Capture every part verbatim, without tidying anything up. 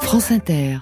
France Inter.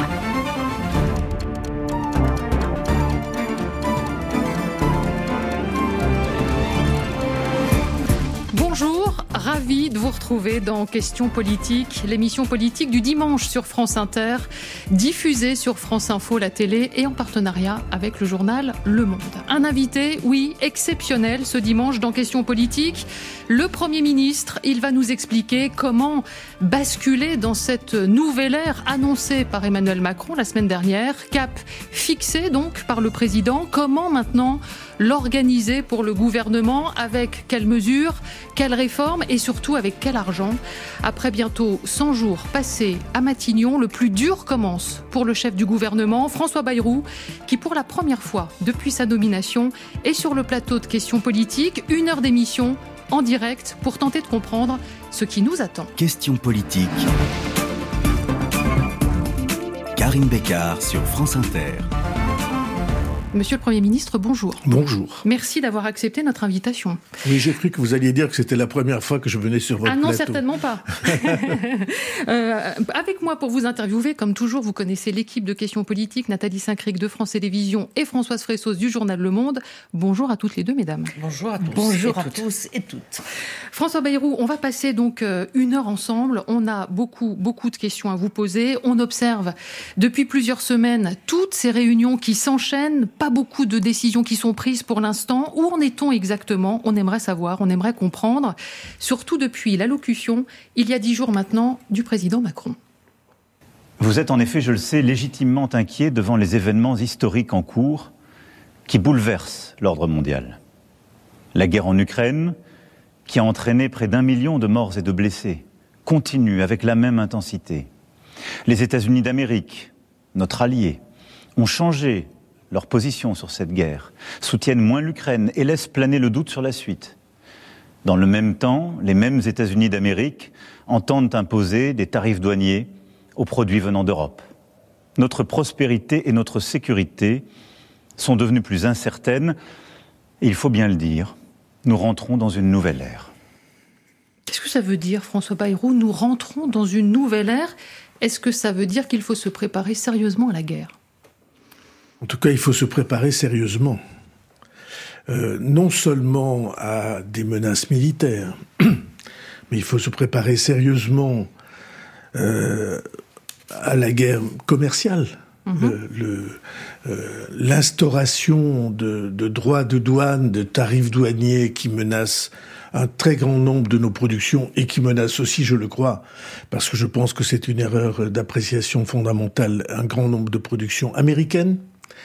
Bonjour, ravi de vous retrouver dans Questions politiques, l'émission politique du dimanche sur France Inter, diffusée sur France Info, la télé, et en partenariat avec le journal Le Monde. Un invité, oui, exceptionnel ce dimanche dans Questions politiques, le Premier ministre. Il va nous expliquer comment basculer dans cette nouvelle ère annoncée par Emmanuel Macron la semaine dernière, cap fixé donc par le président. Comment maintenant l'organiser pour le gouvernement, avec quelles mesures, quelles réformes et surtout avec quel argent. Après bientôt cent jours passés à Matignon, le plus dur commence pour le chef du gouvernement, François Bayrou, qui pour la première fois depuis sa nomination est sur le plateau de Questions politiques, une heure d'émission en direct pour tenter de comprendre ce qui nous attend. Questions politiques. Karine Bécard sur France Inter. Monsieur le Premier ministre, bonjour. Bonjour. Merci d'avoir accepté notre invitation. Oui, j'ai cru que vous alliez dire que c'était la première fois que je venais sur votre plateau. Ah non, plateau. Certainement pas. euh, avec moi pour vous interviewer, comme toujours, vous connaissez l'équipe de Questions politiques, Nathalie Saint-Cric de France Télévisions et Françoise Fressos du journal Le Monde. Bonjour à toutes les deux, mesdames. Bonjour à tous. Bonjour à tous et toutes. François Bayrou, on va passer donc une heure ensemble. On a beaucoup, beaucoup de questions à vous poser. On observe depuis plusieurs semaines toutes ces réunions qui s'enchaînent. Pas beaucoup de décisions qui sont prises pour l'instant. Où en est-on exactement ? On aimerait savoir, on aimerait comprendre. Surtout depuis l'allocution, il y a dix jours maintenant, du président Macron. Vous êtes en effet, je le sais, légitimement inquiet devant les événements historiques en cours qui bouleversent l'ordre mondial. La guerre en Ukraine, qui a entraîné près d'un million de morts et de blessés, continue avec la même intensité. Les États-Unis d'Amérique, notre allié, ont changé leur position sur cette guerre, soutiennent moins l'Ukraine et laissent planer le doute sur la suite. Dans le même temps, les mêmes États-Unis d'Amérique entendent imposer des tarifs douaniers aux produits venant d'Europe. Notre prospérité et notre sécurité sont devenues plus incertaines et il faut bien le dire, nous rentrons dans une nouvelle ère. Qu'est-ce que ça veut dire, François Bayrou ? Nous rentrons dans une nouvelle ère. Est-ce que ça veut dire qu'il faut se préparer sérieusement à la guerre ? En tout cas, il faut se préparer sérieusement. Euh, non seulement à des menaces militaires, mais il faut se préparer sérieusement euh, à la guerre commerciale. Mmh. Le, le, euh, l'instauration de, de droits de douane, de tarifs douaniers qui menacent un très grand nombre de nos productions et qui menacent aussi, je le crois, parce que je pense que c'est une erreur d'appréciation fondamentale, un grand nombre de productions américaines.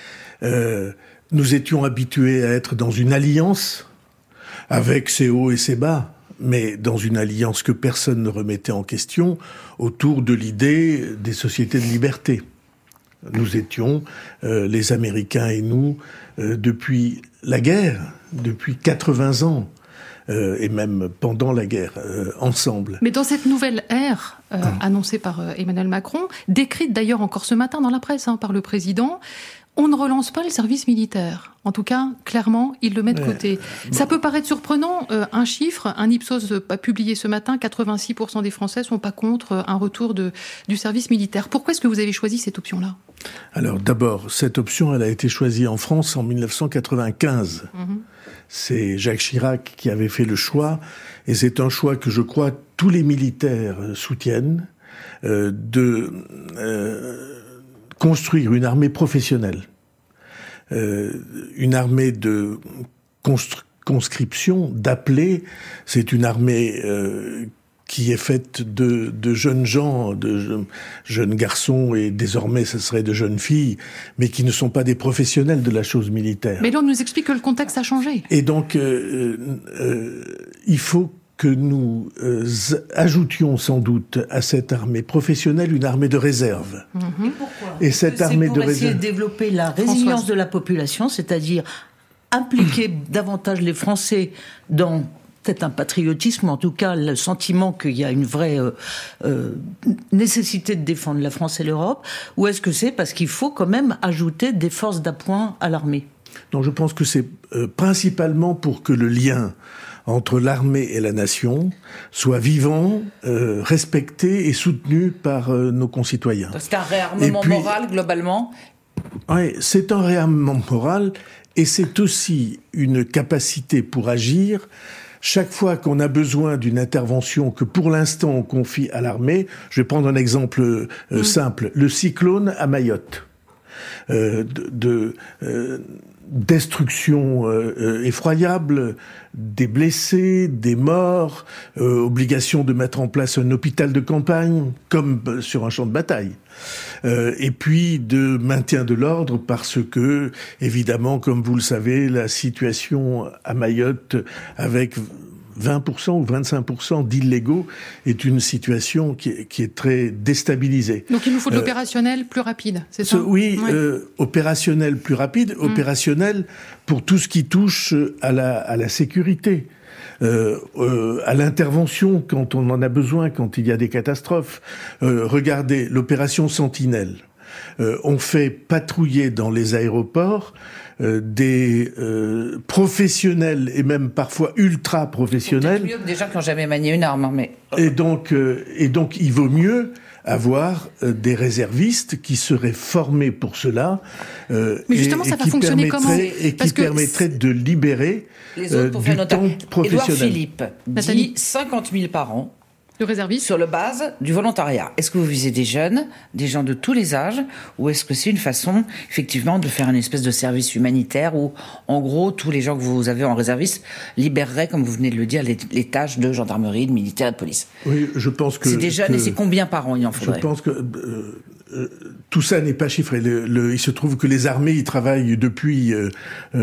Euh, nous étions habitués à être dans une alliance avec ses hauts et ses bas, mais dans une alliance que personne ne remettait en question autour de l'idée des sociétés de liberté. Nous étions, euh, les Américains et nous, euh, depuis la guerre, depuis quatre-vingts ans, euh, et même pendant la guerre, euh, ensemble. Mais dans cette nouvelle ère euh, ah. annoncée par euh, Emmanuel Macron, décrite d'ailleurs encore ce matin dans la presse hein, par le président, on ne relance pas le service militaire. En tout cas, clairement, il le met de côté. Euh, bon. Ça peut paraître surprenant, euh, un chiffre, un Ipsos a publié ce matin, quatre-vingt-six pour cent des Français sont pas contre un retour de, du service militaire. Pourquoi est-ce que vous avez choisi cette option-là ? Alors d'abord, cette option, elle a été choisie en France en dix-neuf cent quatre-vingt-quinze. Mmh. C'est Jacques Chirac qui avait fait le choix, et c'est un choix que je crois tous les militaires soutiennent, euh, de... Euh, construire une armée professionnelle, euh, une armée de constru- conscription, d'appelés. C'est une armée euh, qui est faite de, de jeunes gens, de je, jeunes garçons, et désormais ce serait de jeunes filles, mais qui ne sont pas des professionnels de la chose militaire. Mais là, on nous explique que le contexte a changé. Et donc, euh, euh, il faut que nous euh, ajoutions sans doute à cette armée professionnelle une armée de réserve. Mmh. Et pourquoi ? Et cette c'est armée pour de essayer réserve... de développer la résilience Françoise. De la population, c'est-à-dire impliquer davantage les Français dans peut-être un patriotisme, en tout cas le sentiment qu'il y a une vraie euh, euh, nécessité de défendre la France et l'Europe, ou est-ce que c'est parce qu'il faut quand même ajouter des forces d'appoint à l'armée ? Non, je pense que c'est euh, principalement pour que le lien entre l'armée et la nation soit vivant, euh, respecté et soutenu par euh, nos concitoyens. C'est un réarmement puis, moral, globalement ? Oui, c'est un réarmement moral, et c'est aussi une capacité pour agir. Chaque fois qu'on a besoin d'une intervention que pour l'instant on confie à l'armée, je vais prendre un exemple euh, mmh. simple, le cyclone à Mayotte. Euh, de, de euh, destruction euh, euh, effroyable, des blessés, des morts, euh, obligation de mettre en place un hôpital de campagne, comme sur un champ de bataille. Euh, et puis de maintien de l'ordre, parce que, évidemment, comme vous le savez, la situation à Mayotte, avec vingt pour cent ou vingt-cinq pour cent d'illégaux, est une situation qui est, qui est très déstabilisée. Donc il nous faut de l'opérationnel euh, plus rapide, c'est ça ? Oui, ouais. euh, opérationnel plus rapide, mmh. opérationnel pour tout ce qui touche à la, à la sécurité. Euh, euh, à l'intervention quand on en a besoin, quand il y a des catastrophes. Euh, regardez, l'opération Sentinelle. Euh, on fait patrouiller dans les aéroports euh, des euh, professionnels et même parfois ultra professionnels. Peut-être mieux que des gens qui n'ont jamais manié une arme, mais. Et donc, euh, et donc, il vaut mieux avoir euh, des réservistes qui seraient formés pour cela. Euh, mais justement, et, ça et va qui fonctionner comment ? Et qui permettraient de libérer les autres pour euh, faire du temps professionnel. Édouard Philippe dit cinquante mille par an. De réservistes ? Sur la base du volontariat. Est-ce que vous visez des jeunes, des gens de tous les âges, ou est-ce que c'est une façon, effectivement, de faire une espèce de service humanitaire où, en gros, tous les gens que vous avez en réserviste libéreraient, comme vous venez de le dire, les, les tâches de gendarmerie, de militaire et de police ? Oui, je pense que... C'est des jeunes que, et c'est combien par an il en faudrait ? Je pense que... Euh, euh, tout ça n'est pas chiffré. Le, le, il se trouve que les armées y travaillent depuis euh,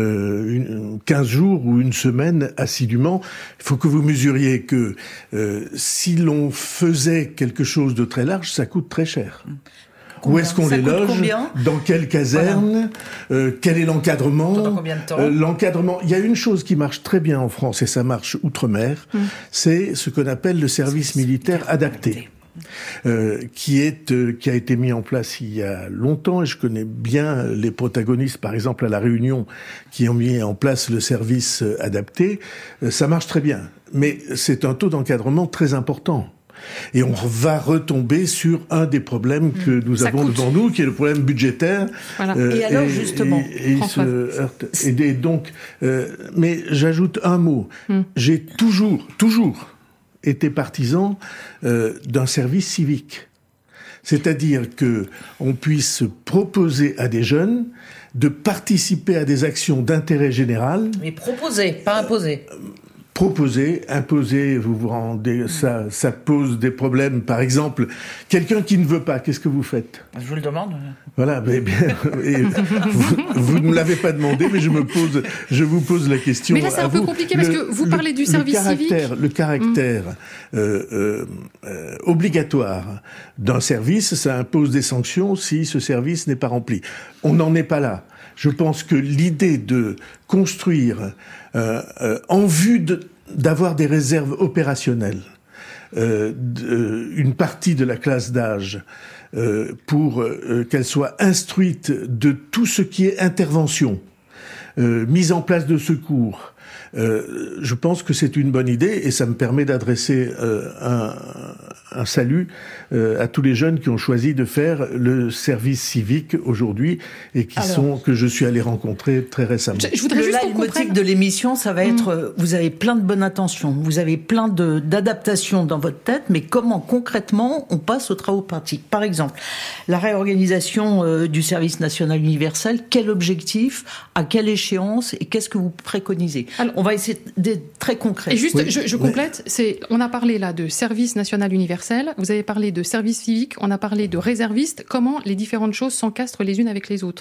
une, quinze jours ou une semaine assidûment. Il faut que vous mesuriez que euh, si l'on faisait quelque chose de très large, ça coûte très cher. Combien ? Où est-ce qu'on ça les loge ? Dans quelle caserne ? Voilà. euh, Quel est l'encadrement ? Pendant combien de temps ? euh, L'encadrement. Il y a une chose qui marche très bien en France, et ça marche outre-mer, hum. c'est ce qu'on appelle le service militaire adapté. Euh, qui est euh, qui a été mis en place il y a longtemps, et je connais bien les protagonistes, par exemple à La Réunion, qui ont mis en place le service euh, adapté. Euh, ça marche très bien, mais c'est un taux d'encadrement très important. Et on va retomber sur un des problèmes que nous ça avons coûte. devant nous, qui est le problème budgétaire. Voilà. Euh, et alors, justement, et, et, se heurte. et, et donc, euh, mais j'ajoute un mot. Mm. J'ai toujours, toujours été partisan euh, d'un service civique. C'est-à-dire que on puisse proposer à des jeunes de participer à des actions d'intérêt général. Mais proposer, pas imposer. Euh, Proposer, imposer, vous vous rendez, ça, ça pose des problèmes. Par exemple, quelqu'un qui ne veut pas, qu'est-ce que vous faites ? Je vous le demande. Voilà, mais bien, et vous, vous ne me l'avez pas demandé, mais je me pose, je vous pose la question. Mais là, c'est un peu compliqué le, parce que vous parlez du service le caractère, civique. Le caractère mmh. euh, euh, euh, obligatoire d'un service, ça impose des sanctions si ce service n'est pas rempli. On n'en est pas là. Je pense que l'idée de construire euh, euh, en vue de, d'avoir des réserves opérationnelles, euh, de, une partie de la classe d'âge, euh, pour euh, qu'elle soit instruite de tout ce qui est intervention, euh, mise en place de secours, euh, je pense que c'est une bonne idée, et ça me permet d'adresser euh, un, un salut euh, à tous les jeunes qui ont choisi de faire le service civique aujourd'hui et qui Alors, sont que je suis allé rencontrer très récemment. Je, je voudrais le juste qu'on comprenne de l'émission, ça va être mmh. vous avez plein de bonnes intentions, vous avez plein de d'adaptations dans votre tête, mais comment concrètement on passe aux travaux pratiques ? Par exemple, la réorganisation euh, du service national universel, quel objectif, à quelle échéance et qu'est-ce que vous préconisez ? Alors, on va essayer d'être très concret. Et juste, oui. je, je complète, c'est, on a parlé là de service national universel, vous avez parlé de service civique, on a parlé de réservistes. Comment les différentes choses s'encastrent les unes avec les autres ?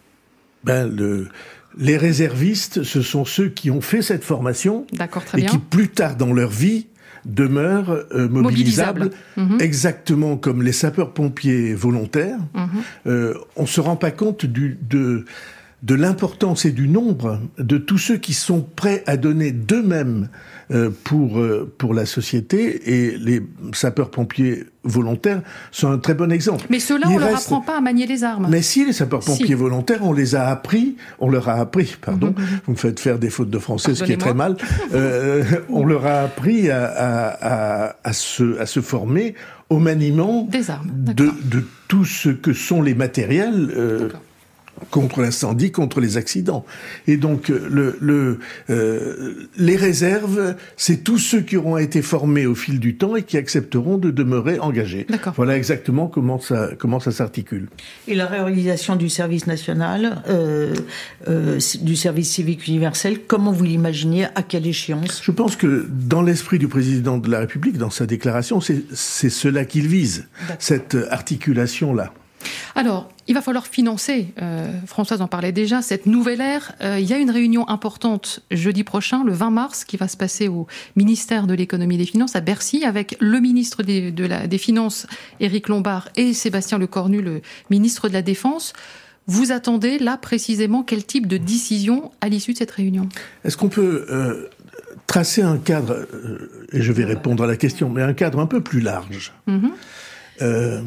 Ben, le, les réservistes, ce sont ceux qui ont fait cette formation D'accord, très et bien. qui, plus tard dans leur vie, demeurent euh, mobilisables, Mobilisable. mmh. exactement comme les sapeurs-pompiers volontaires. Mmh. Euh, on ne se rend pas compte du, de... de l'importance et du nombre de tous ceux qui sont prêts à donner d'eux-mêmes euh, pour euh, pour la société, et les sapeurs-pompiers volontaires sont un très bon exemple. Mais ceux-là, Il on leur reste... apprend pas à manier les armes. Mais si, les sapeurs-pompiers si. volontaires, on les a appris, on leur a appris, pardon, mmh, mmh. vous me faites faire des fautes de français, ce qui est très mal, euh, on leur a appris à, à, à, à, se, à se former au maniement des armes, de, de tout ce que sont les matériels euh, contre l'incendie, contre les accidents. Et donc, le, le, euh, les réserves, c'est tous ceux qui auront été formés au fil du temps et qui accepteront de demeurer engagés. D'accord. Voilà exactement comment ça, comment ça s'articule. Et la réorganisation du service national, euh, euh, du service civique universel, comment vous l'imaginez, à quelle échéance ? Je pense que dans l'esprit du président de la République, dans sa déclaration, c'est, c'est cela qu'il vise, D'accord. cette articulation-là. Alors, il va falloir financer, euh, Françoise en parlait déjà, cette nouvelle ère. Euh, il y a une réunion importante jeudi prochain, le vingt mars, qui va se passer au ministère de l'économie et des finances à Bercy, avec le ministre des, de la, des Finances, Éric Lombard, et Sébastien Lecornu, le ministre de la Défense. Vous attendez là précisément quel type de décision à l'issue de cette réunion ? Est-ce qu'on peut euh, tracer un cadre, euh, et je vais répondre à la question, mais un cadre un peu plus large. Mm-hmm. euh,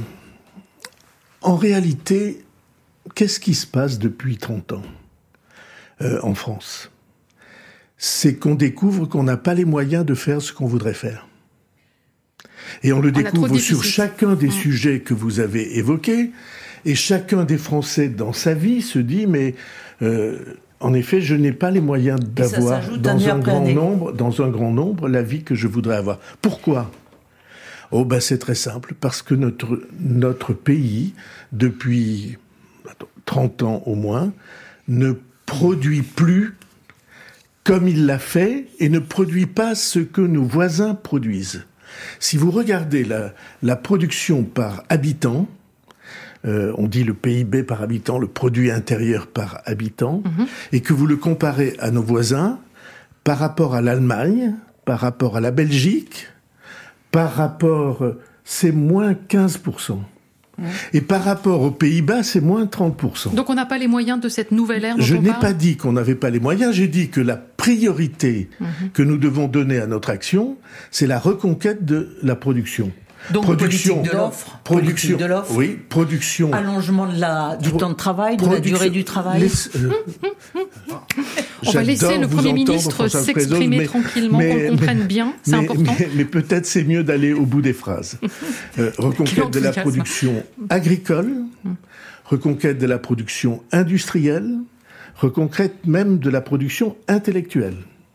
En réalité, qu'est-ce qui se passe depuis trente ans euh, en France ? C'est qu'on découvre qu'on n'a pas les moyens de faire ce qu'on voudrait faire. Et on le on découvre sur chacun des mmh. sujets que vous avez évoqués, et chacun des Français dans sa vie se dit, mais euh, en effet, je n'ai pas les moyens d'avoir dans un grand nombre, dans un grand nombre la vie que je voudrais avoir. Pourquoi ? Oh ben c'est très simple, parce que notre, notre pays, depuis trente ans au moins, ne produit plus comme il l'a fait et ne produit pas ce que nos voisins produisent. Si vous regardez la, la production par habitant, euh, on dit le P I B par habitant, le produit intérieur par habitant, mmh. et que vous le comparez à nos voisins, par rapport à l'Allemagne, par rapport à la Belgique, par rapport, c'est moins quinze pour cent. Mmh. Et par rapport aux Pays-Bas, c'est moins trente pour cent. Donc on n'a pas les moyens de cette nouvelle ère dont Je on n'ai parle ? pas dit qu'on n'avait pas les moyens, j'ai dit que la priorité mmh. que nous devons donner à notre action, c'est la reconquête de la production. Donc production politique de l'offre, production politique de l'offre, oui, production, allongement de la, du Pro, temps de travail, de la durée du travail. Les, euh, On va laisser le Premier ministre s'exprimer mais, tranquillement, mais, qu'on comprenne bien, c'est mais, important. Mais, mais peut-être c'est mieux d'aller au bout des phrases. euh, reconquête de la production agricole, reconquête de la production industrielle, reconquête même de la production intellectuelle.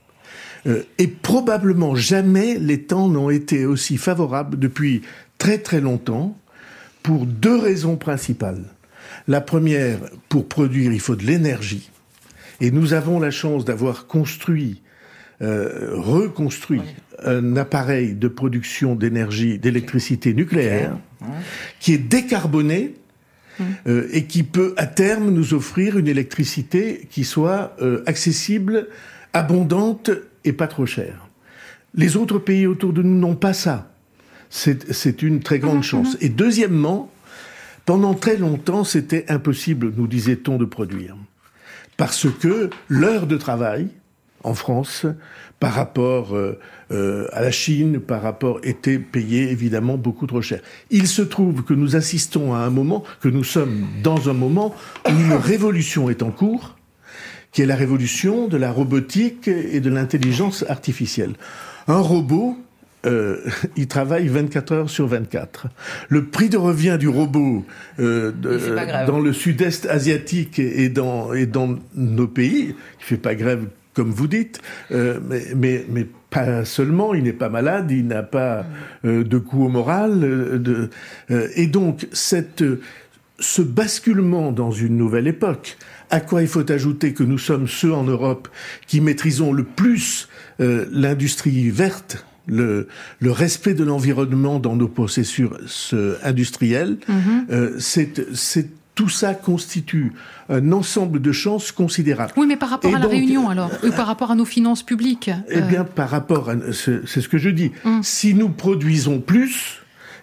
Euh, et probablement jamais les temps n'ont été aussi favorables depuis très très longtemps pour deux raisons principales. La première, pour produire, il faut de l'énergie. Et nous avons la chance d'avoir construit, euh, reconstruit oui. un appareil de production d'énergie, d'électricité nucléaire, oui. qui est décarboné oui. euh, et qui peut à terme nous offrir une électricité qui soit euh, accessible, abondante et pas trop chère. Les autres pays autour de nous n'ont pas ça. C'est, c'est une très grande mmh, chance. Mmh. Et deuxièmement, pendant très longtemps, c'était impossible, nous disait-on, de produire. Parce que l'heure de travail, en France, par rapport euh, euh, à la Chine, par rapport, était payée évidemment beaucoup trop cher. Il se trouve que nous assistons à un moment, que nous sommes dans un moment où une révolution est en cours, qui est la révolution de la robotique et de l'intelligence artificielle. Un robot, euh, il travaille vingt-quatre heures sur vingt-quatre. Le prix de revient du robot euh, de, dans le sud-est asiatique et dans, et dans nos pays, il fait pas grève comme vous dites, euh, mais, mais, mais pas seulement, il n'est pas malade, il n'a pas euh, de coup au moral. Euh, de, euh, et donc, cette, ce basculement dans une nouvelle époque, à quoi il faut ajouter que nous sommes ceux en Europe qui maîtrisons le plus euh, l'industrie verte, le, le respect de l'environnement dans nos processus industriels, mmh. euh, c'est, c'est, tout ça constitue un ensemble de chances considérables. Oui, mais par rapport et à donc, la Réunion, alors, ou par rapport à nos finances publiques Eh euh... bien, par rapport à... C'est, c'est ce que je dis. Mmh. Si nous produisons plus,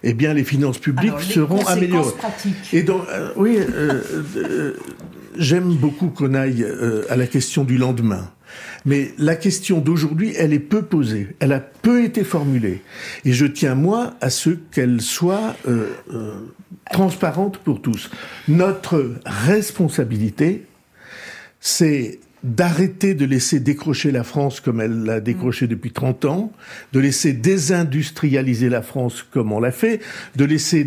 eh bien, les finances publiques Alors, les seront améliorées. pratiques. Et donc, euh, oui, euh, euh, j'aime beaucoup qu'on aille euh, à la question du lendemain. Mais la question d'aujourd'hui, elle est peu posée, elle a peu été formulée. Et je tiens, moi, à ce qu'elle soit euh, euh, transparente pour tous. Notre responsabilité, c'est d'arrêter de laisser décrocher la France comme elle l'a décroché depuis trente ans, de laisser désindustrialiser la France comme on l'a fait, de laisser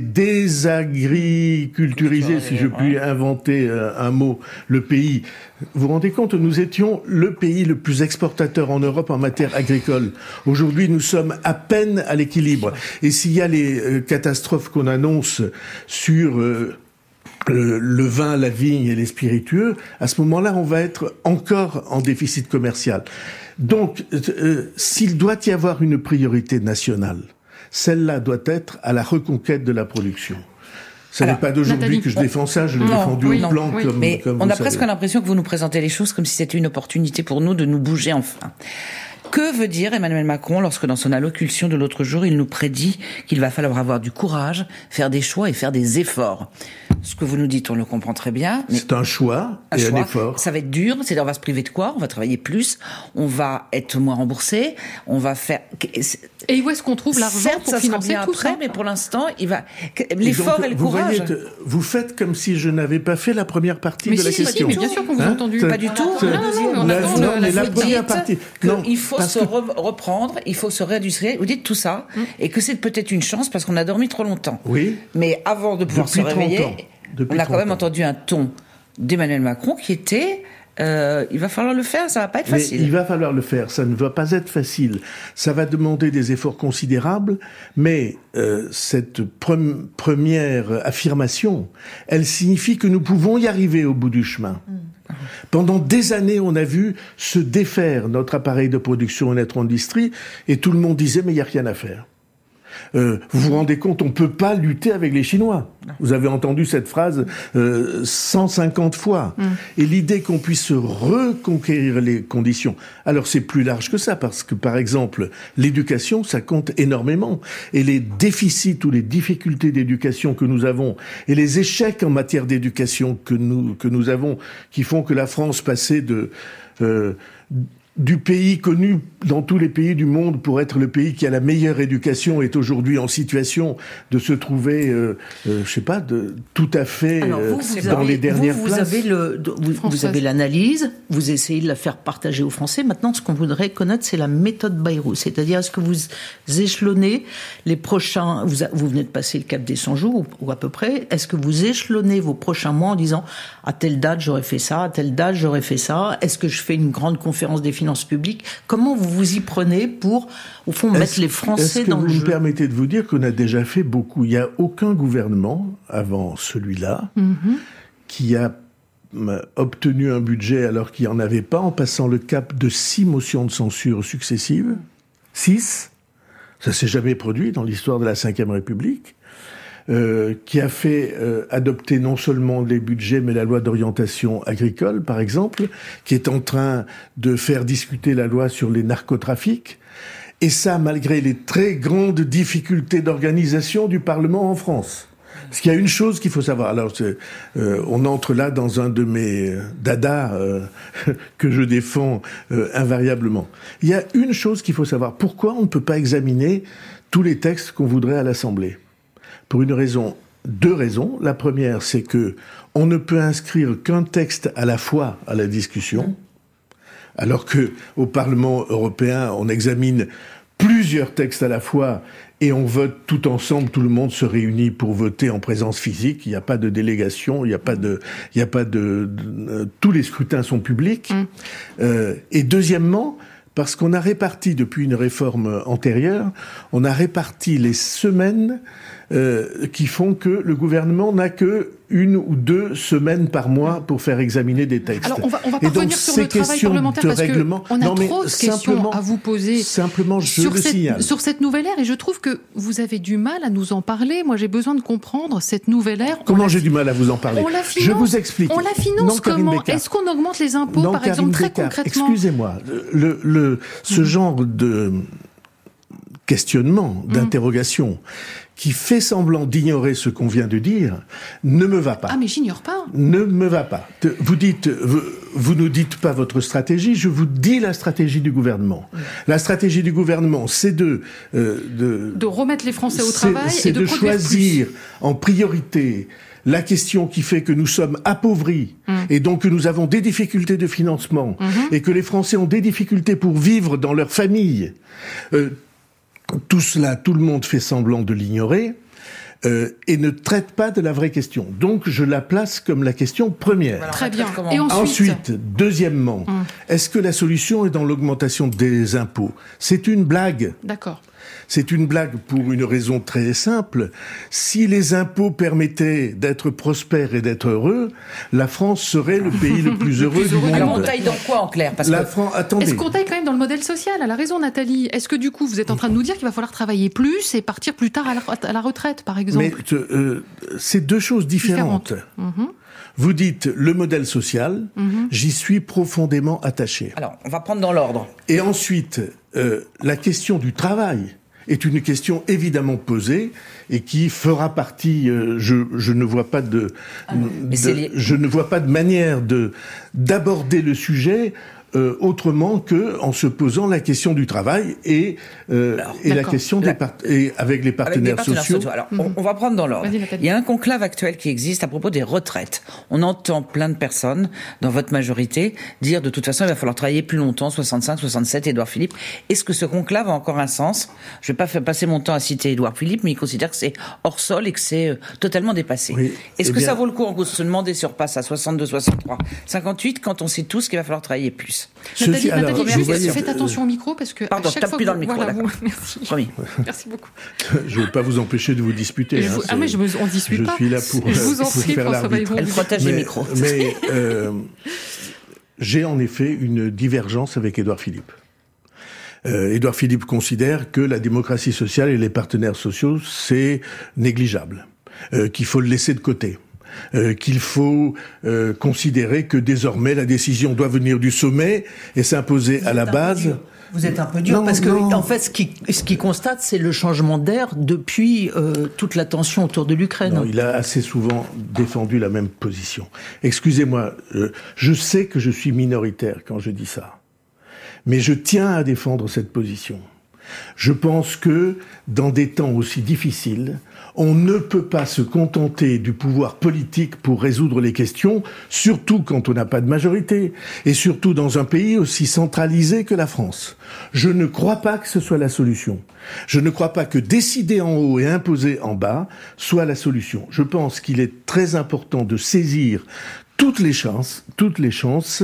désagriculturiser, si je puis inventer un mot, le pays. Vous vous rendez compte, nous étions le pays le plus exportateur en Europe en matière agricole. Aujourd'hui, nous sommes à peine à l'équilibre. Et s'il y a les euh, catastrophes qu'on annonce sur... Euh, Le, le vin, la vigne et les spiritueux, à ce moment-là, on va être encore en déficit commercial. Donc, euh, s'il doit y avoir une priorité nationale, celle-là doit être à la reconquête de la production. Ce n'est pas d'aujourd'hui que je défends ça, je l'ai défendu oui, au non, plan oui, comme, mais comme on vous a presque savez. l'impression que vous nous présentez les choses comme si c'était une opportunité pour nous de nous bouger enfin. Que veut dire Emmanuel Macron lorsque dans son allocution de l'autre jour, il nous prédit qu'il va falloir avoir du courage, faire des choix et faire des efforts? Ce que vous nous dites, on le comprend très bien. Mais c'est un choix un et choix, un effort. Ça va être dur, c'est-à-dire on va se priver de quoi? On va travailler plus, on va être moins remboursé, on va faire... Et où est-ce qu'on trouve l'argent Certes, pour ça financer sera bien tout après, ça? mais pour l'instant, il va... l'effort et, et le vous courage. Voyez, vous faites comme si je n'avais pas fait la première partie mais de si, la si, question. Si, mais bien sûr qu'on vous a hein entendu. Ça, Pas du tout. ça, Non, non, non, on la, attend non, le- mais la la suite. première partie. Non, Il faut parce se que- re- reprendre, il faut se réindustrialiser. Vous dites tout ça, mm. et que c'est peut-être une chance parce qu'on a dormi trop longtemps. Oui. Mais avant de pouvoir Depuis se réveiller, trente ans. Depuis on a quand trente même ans. entendu un ton d'Emmanuel Macron qui était... Euh, il va falloir le faire, ça va pas être Mais facile. il va falloir le faire, ça ne va pas être facile. Ça va demander des efforts considérables, mais euh, cette pre- première affirmation, elle signifie que nous pouvons y arriver au bout du chemin. Mmh. Pendant des années, on a vu se défaire notre appareil de production et notre industrie, et tout le monde disait, mais il n'y a rien à faire. Euh, vous vous rendez compte, on ne peut pas lutter avec les Chinois. Vous avez entendu cette phrase euh, cent cinquante fois. Mm. Et l'idée qu'on puisse reconquérir les conditions. Alors c'est plus large que ça, parce que par exemple, l'éducation, ça compte énormément. Et les déficits ou les difficultés d'éducation que nous avons, et les échecs en matière d'éducation que nous, que nous avons, qui font que la France passait de... Euh, du pays connu dans tous les pays du monde pour être le pays qui a la meilleure éducation est aujourd'hui en situation de se trouver, euh, euh, je sais pas, de, tout à fait Alors, vous, euh, vous dans avez, les dernières vous, vous places. Avez le, vous, vous avez l'analyse, vous essayez de la faire partager aux Français. Maintenant, ce qu'on voudrait connaître, c'est la méthode Bayrou. C'est-à-dire, est-ce que vous échelonnez les prochains... Vous, a, vous venez de passer le cap des cent jours, ou, ou à peu près. Est-ce que vous échelonnez vos prochains mois en disant à telle date, j'aurais fait ça, à telle date, j'aurais fait ça? Est-ce que je fais une grande conférence des finances publiques? Comment vous vous y prenez pour, au fond, mettre les Français dans le jeu? Est-ce que vous me permettez de vous dire qu'on a déjà fait beaucoup? Il n'y a aucun gouvernement, avant celui-là, mm-hmm. qui a obtenu un budget alors qu'il n'y en avait pas, en passant le cap de six motions de censure successives. Six. Ça s'est jamais produit dans l'histoire de la Cinquième République. Euh, qui a fait euh, adopter non seulement les budgets, mais la loi d'orientation agricole, par exemple, qui est en train de faire discuter la loi sur les narcotrafics. Et ça, malgré les très grandes difficultés d'organisation du Parlement en France. Parce qu'il y a une chose qu'il faut savoir. Alors, euh, on entre là dans un de mes dadas euh, que je défends euh, invariablement. Il y a une chose qu'il faut savoir. Pourquoi on ne peut pas examiner tous les textes qu'on voudrait à l'Assemblée ? Pour une raison, deux raisons. La première, c'est que on ne peut inscrire qu'un texte à la fois à la discussion, alors que au Parlement européen, on examine plusieurs textes à la fois et on vote tout ensemble, tout le monde se réunit pour voter en présence physique. Il n'y a pas de délégation, il n'y a pas de, il n'y a pas de, de, tous les scrutins sont publics. Mmh. Euh, et deuxièmement, parce qu'on a réparti, depuis une réforme antérieure, on a réparti les semaines euh, qui font que le gouvernement n'a que une ou deux semaines par mois pour faire examiner des textes. Alors, on va, on va parvenir sur le travail parlementaire parce qu'on a non, trop de questions à vous poser simplement, je sur, le cette, signale. sur cette nouvelle ère, et je trouve que vous avez du mal à nous en parler. Moi, j'ai besoin de comprendre cette nouvelle ère. Comment j'ai du mal à vous en parler? On la finance. Je vous explique. On la finance non, comment? Est-ce qu'on augmente les impôts, non, par Karine exemple, très Bécard, concrètement? Excusez-moi, le, le, ce mmh. genre de questionnement, d'interrogation, qui fait semblant d'ignorer ce qu'on vient de dire ne me va pas. Ah mais j'ignore pas. Ne me va pas. Vous dites, vous, vous nous dites pas votre stratégie, je vous dis la stratégie du gouvernement. Oui. La stratégie du gouvernement, c'est de... Euh, de, de remettre les Français au travail c'est et de, de produire choisir plus. En priorité la question qui fait que nous sommes appauvris mmh. et donc que nous avons des difficultés de financement mmh. et que les Français ont des difficultés pour vivre dans leur famille. Euh, tout cela, tout le monde fait semblant de l'ignorer euh, et ne traite pas de la vraie question. Donc je la place comme la question première. Voilà, très bien. Et ensuite, ensuite deuxièmement, mmh. est-ce que la solution est dans l'augmentation des impôts ? C'est une blague. D'accord. C'est une blague pour une raison très simple. Si les impôts permettaient d'être prospères et d'être heureux, la France serait le pays le plus heureux du monde. Alors on taille dans quoi en clair ? Parce la que... Fran... Attendez. Est-ce qu'on taille quand même dans le modèle social ? Elle a raison Nathalie. Est-ce que du coup vous êtes en train de nous dire qu'il va falloir travailler plus et partir plus tard à la, à la retraite par exemple ? Mais euh, c'est deux choses différentes. différentes. Mmh. Vous dites le modèle social, mmh. j'y suis profondément attaché. Alors, on va prendre dans l'ordre. Et ensuite, euh, la question du travail est une question évidemment posée et qui fera partie. Euh, je, je ne vois pas de, ah, de les... je ne vois pas de manière de d'aborder le sujet. Euh, autrement que en se posant la question du travail et, euh, Alors, et la question des part- et avec les partenaires, avec les partenaires sociaux. sociaux. Alors, mm-hmm. on, on va prendre dans l'ordre. Il y a un conclave actuel qui existe à propos des retraites. On entend plein de personnes dans votre majorité dire de toute façon il va falloir travailler plus longtemps, soixante-cinq, soixante-sept. Édouard Philippe. Est-ce que ce conclave a encore un sens ? Je vais pas faire passer mon temps à citer Édouard Philippe, mais il considère que c'est hors sol et que c'est euh, totalement dépassé. Oui, Est-ce que bien... ça vaut le coup en se demander si on repasse à soixante-deux, soixante-trois, cinquante-huit quand on sait tous qu'il va falloir travailler plus ? Nathalie, alors, Nathalie juste, voyais... faites attention au micro parce que Pardon, à chaque je tape fois plus que dans le micro. Voilà, vous... Merci. Promis. Merci beaucoup. Je ne veux pas vous empêcher de vous disputer. Je vous... Hein, ah mais je me... on ne dispute je pas. Je suis là pour, je vous en pour prie, faire l'arbitre. Elle protège mais, les micros. Mais euh, j'ai en effet une divergence avec Édouard Philippe. Euh, Édouard Philippe considère que la démocratie sociale et les partenaires sociaux, c'est négligeable, euh, qu'il faut le laisser de côté. Euh, qu'il faut euh, considérer que désormais la décision doit venir du sommet et s'imposer à la base. Vous êtes un peu dur non, parce que non. en fait ce qui ce qui constate c'est le changement d'air depuis euh, toute la tension autour de l'Ukraine. Non, il a assez souvent défendu la même position. Excusez-moi, euh, je sais que je suis minoritaire quand je dis ça, mais je tiens à défendre cette position. Je pense que dans des temps aussi difficiles, on ne peut pas se contenter du pouvoir politique pour résoudre les questions, surtout quand on n'a pas de majorité, et surtout dans un pays aussi centralisé que la France. Je ne crois pas que ce soit la solution. Je ne crois pas que décider en haut et imposer en bas soit la solution. Je pense qu'il est très important de saisir toutes les chances, toutes les chances,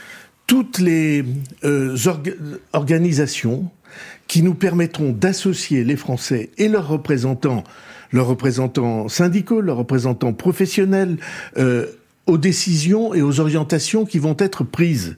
toutes les euh, orga- organisations qui nous permettront d'associer les Français et leurs représentants, leurs représentants syndicaux, leurs représentants professionnels, euh, aux décisions et aux orientations qui vont être prises.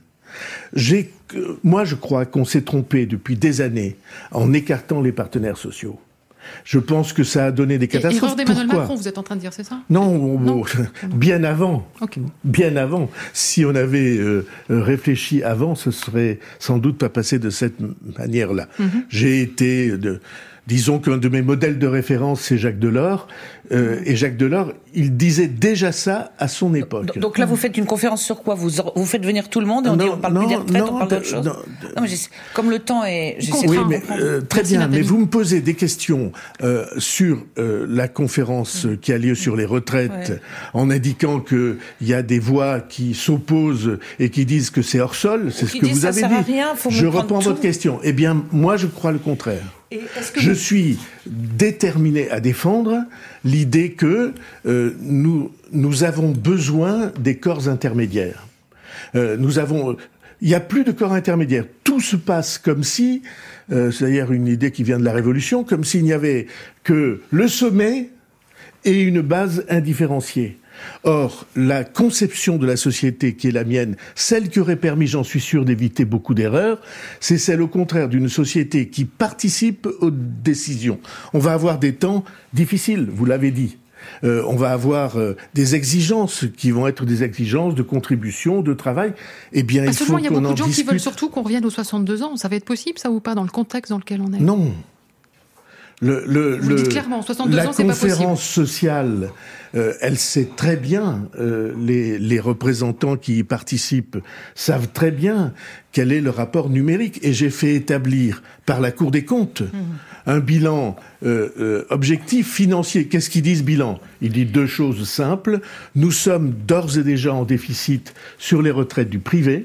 J'ai, moi, je crois qu'on s'est trompé depuis des années en écartant les partenaires sociaux. Je pense que ça a donné des catastrophes. Erreur d'Emmanuel Pourquoi ? Macron, vous êtes en train de dire, c'est ça ? Non, non. bien avant. Okay. Bien avant. Si on avait euh, réfléchi avant, ce serait sans doute pas passé de cette manière-là. Mm-hmm. J'ai été... De, disons qu'un de mes modèles de référence, c'est Jacques Delors. Euh, et Jacques Delors, il disait déjà ça à son époque. Donc là, vous faites une conférence sur quoi ? vous, vous faites venir tout le monde et on non, dit on parle non, plus des retraites, non, on parle d'autre chose. Non, non, mais comme le temps est... Oui, mais euh, très Merci bien, Nathalie. Mais vous me posez des questions euh, sur euh, la conférence mmh. qui a lieu sur les retraites, ouais. en indiquant qu'il y a des voix qui s'opposent et qui disent que c'est hors sol, c'est Ou ce que vous avez dit. Rien, faut je reprends tout. Votre question. Eh bien, moi, je crois le contraire. Et que je vous... suis déterminé à défendre l'idée que euh, nous nous avons besoin des corps intermédiaires. Euh, nous avons, il n'y a plus de corps intermédiaires. Tout se passe comme si, euh, c'est d'ailleurs une idée qui vient de la Révolution, comme s'il n'y avait que le sommet et une base indifférenciée. Or, la conception de la société qui est la mienne, celle qui aurait permis, j'en suis sûr, d'éviter beaucoup d'erreurs, c'est celle au contraire d'une société qui participe aux décisions. On va avoir des temps difficiles, vous l'avez dit. Euh, on va avoir euh, des exigences qui vont être des exigences de contribution, de travail. Eh bien, ah, il faut qu'on en discute. Il y a beaucoup de gens discute. qui veulent surtout qu'on revienne aux soixante-deux ans. Ça va être possible, ça, ou pas, dans le contexte dans lequel on est ? Non. Le, le, Vous le, dites clairement, soixante-deux la ans, c'est pas possible. La conférence sociale, euh, elle sait très bien, euh, les, les représentants qui y participent savent très bien quel est le rapport numérique. Et j'ai fait établir par la Cour des comptes mmh. un bilan euh, euh, objectif, financier. Qu'est-ce qu'ils disent, bilan ? Il dit deux choses simples. Nous sommes d'ores et déjà en déficit sur les retraites du privé.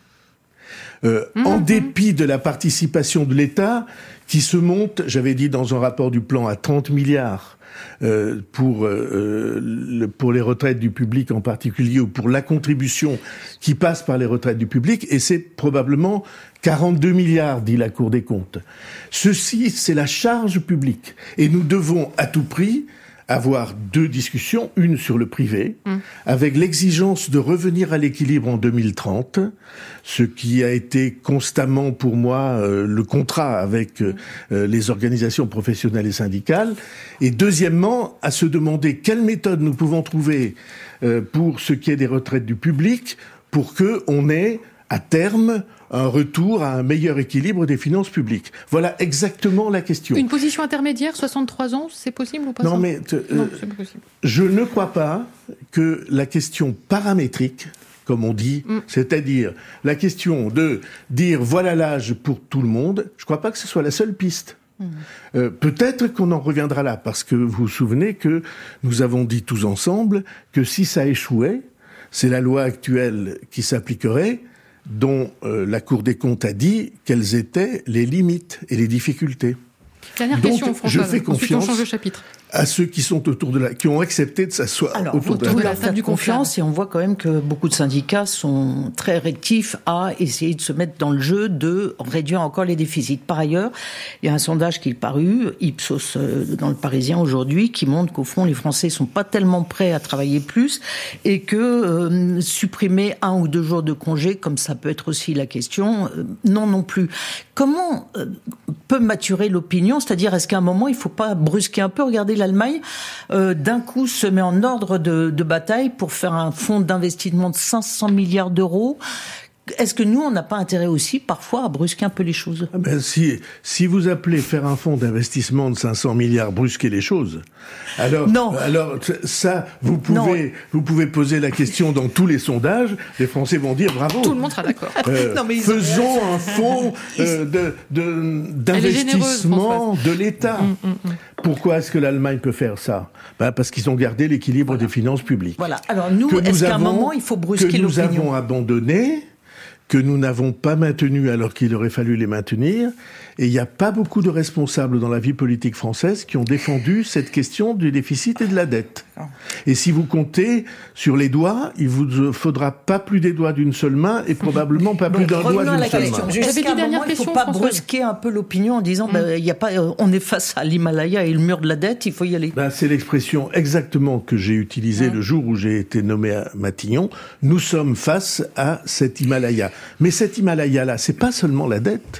Euh, mmh, en dépit de la participation de l'État, qui se monte, j'avais dit dans un rapport du plan, à trente milliards euh, pour, euh, le, pour les retraites du public en particulier, ou pour la contribution qui passe par les retraites du public, et c'est probablement quarante-deux milliards, dit la Cour des comptes. Ceci, c'est la charge publique. Et nous devons à tout prix avoir deux discussions, une sur le privé, mmh. avec l'exigence de revenir à l'équilibre en deux mille trente, ce qui a été constamment pour moi euh, le contrat avec euh, les organisations professionnelles et syndicales, et deuxièmement, à se demander quelle méthode nous pouvons trouver euh, pour ce qui est des retraites du public, pour que on ait, à terme, un retour à un meilleur équilibre des finances publiques. Voilà exactement la question. Une position intermédiaire, soixante-trois ans, c'est possible ou pas ? Non, mais euh, non, c'est pas possible. Je ne crois pas que la question paramétrique, comme on dit, mm. c'est-à-dire la question de dire voilà l'âge pour tout le monde, je ne crois pas que ce soit la seule piste. Mm. Euh, peut-être qu'on en reviendra là, parce que vous vous souvenez que nous avons dit tous ensemble que si ça échouait, c'est la loi actuelle qui s'appliquerait, dont euh, la Cour des comptes a dit quelles étaient les limites et les difficultés. Dernière Donc, question, François. je fais confiance on change de chapitre. à ceux qui sont autour de la, qui ont accepté de s'asseoir Alors, autour de la table. table. Vous leur faites confiance et on voit quand même que beaucoup de syndicats sont très réactifs à essayer de se mettre dans le jeu de réduire encore les déficits. Par ailleurs, il y a un sondage qui est paru, Ipsos dans le Parisien aujourd'hui, qui montre qu'au fond les Français sont pas tellement prêts à travailler plus et que euh, supprimer un ou deux jours de congé, comme ça peut être aussi la question, euh, non non plus. Comment euh, peut maturer l'opinion ? C'est-à-dire, est-ce qu'à un moment il faut pas brusquer un peu ? Regardez, l'Allemagne, euh, d'un coup, se met en ordre de, de bataille pour faire un fonds d'investissement de cinq cents milliards d'euros. Est-ce que nous, on n'a pas intérêt aussi, parfois, à brusquer un peu les choses ? Ah ben, si, si vous appelez faire un fonds d'investissement de cinq cents milliards brusquer les choses, alors, non. alors ça, vous pouvez, vous pouvez poser la question dans tous les sondages, les Français vont dire bravo. Tout le monde sera d'accord. Euh, non, mais faisons un fonds euh, de, de, d'investissement de l'État. Mmh, mmh, mmh. Pourquoi est-ce que l'Allemagne peut faire ça ? Ben parce qu'ils ont gardé l'équilibre voilà. des finances publiques. Voilà. Alors nous, que est-ce qu'à un moment, il faut brusquer l'opinion ? Que nous avons abandonné, que nous n'avons pas maintenu alors qu'il aurait fallu les maintenir. Et il n'y a pas beaucoup de responsables dans la vie politique française qui ont défendu cette question du déficit et de la dette. Et si vous comptez sur les doigts, il vous faudra pas plus des doigts d'une seule main et probablement pas plus d'un doigt d'une seule main. Est-ce qu'à un moment, il ne faut pas brusquer un peu l'opinion en disant, ben, y a pas, on est face à l'Himalaya et le mur de la dette, il faut y aller. Ben, c'est l'expression exactement que j'ai utilisée mmh. le jour où j'ai été nommé à Matignon. Nous sommes face à cet Himalaya. Mais cet Himalaya-là, c'est pas seulement la dette.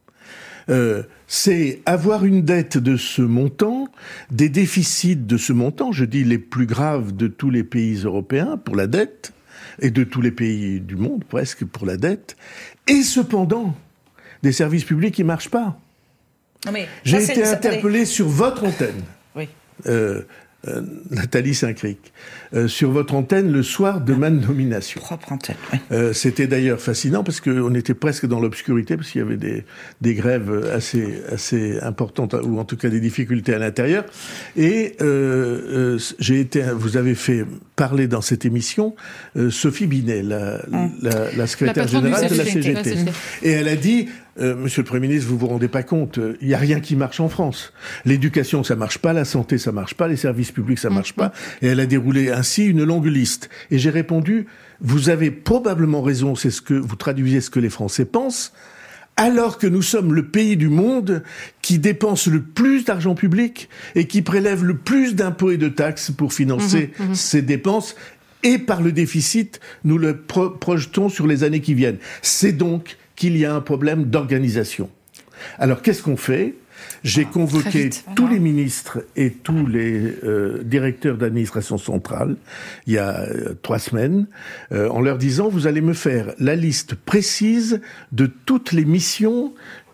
Euh, c'est avoir une dette de ce montant, des déficits de ce montant, je dis les plus graves de tous les pays européens pour la dette, et de tous les pays du monde presque pour la dette, et cependant, des services publics qui ne marchent pas. Non mais, J'ai ça, été c'est, interpellé ça, sur votre antenne. Oui. Euh, Euh, Nathalie Saint-Cric, euh, sur votre antenne le soir de ma nomination. Propre antenne, oui. Euh, c'était d'ailleurs fascinant parce qu'on était presque dans l'obscurité parce qu'il y avait des, des grèves assez, assez importantes ou en tout cas des difficultés à l'intérieur. Et euh, euh, j'ai été, vous avez fait parler dans cette émission euh, Sophie Binet, la, hum. la, la secrétaire la générale de la C G T. Et elle a dit... Euh, Monsieur le Premier ministre, vous vous rendez pas compte, il euh, y a rien qui marche en France. L'éducation, ça marche pas, la santé, ça marche pas, les services publics, ça marche pas. Et elle a déroulé ainsi une longue liste. Et j'ai répondu, vous avez probablement raison, c'est ce que vous traduisez ce que les Français pensent, alors que nous sommes le pays du monde qui dépense le plus d'argent public et qui prélève le plus d'impôts et de taxes pour financer mmh, mmh. ces dépenses. Et par le déficit, nous le pro- projetons sur les années qui viennent. C'est donc qu'il y a un problème d'organisation. Alors, qu'est-ce qu'on fait ? J'ai ah, convoqué vite, tous voilà. les ministres et tous les euh, directeurs d'administration centrale il y a euh, trois semaines euh, en leur disant « Vous allez me faire la liste précise de toutes les missions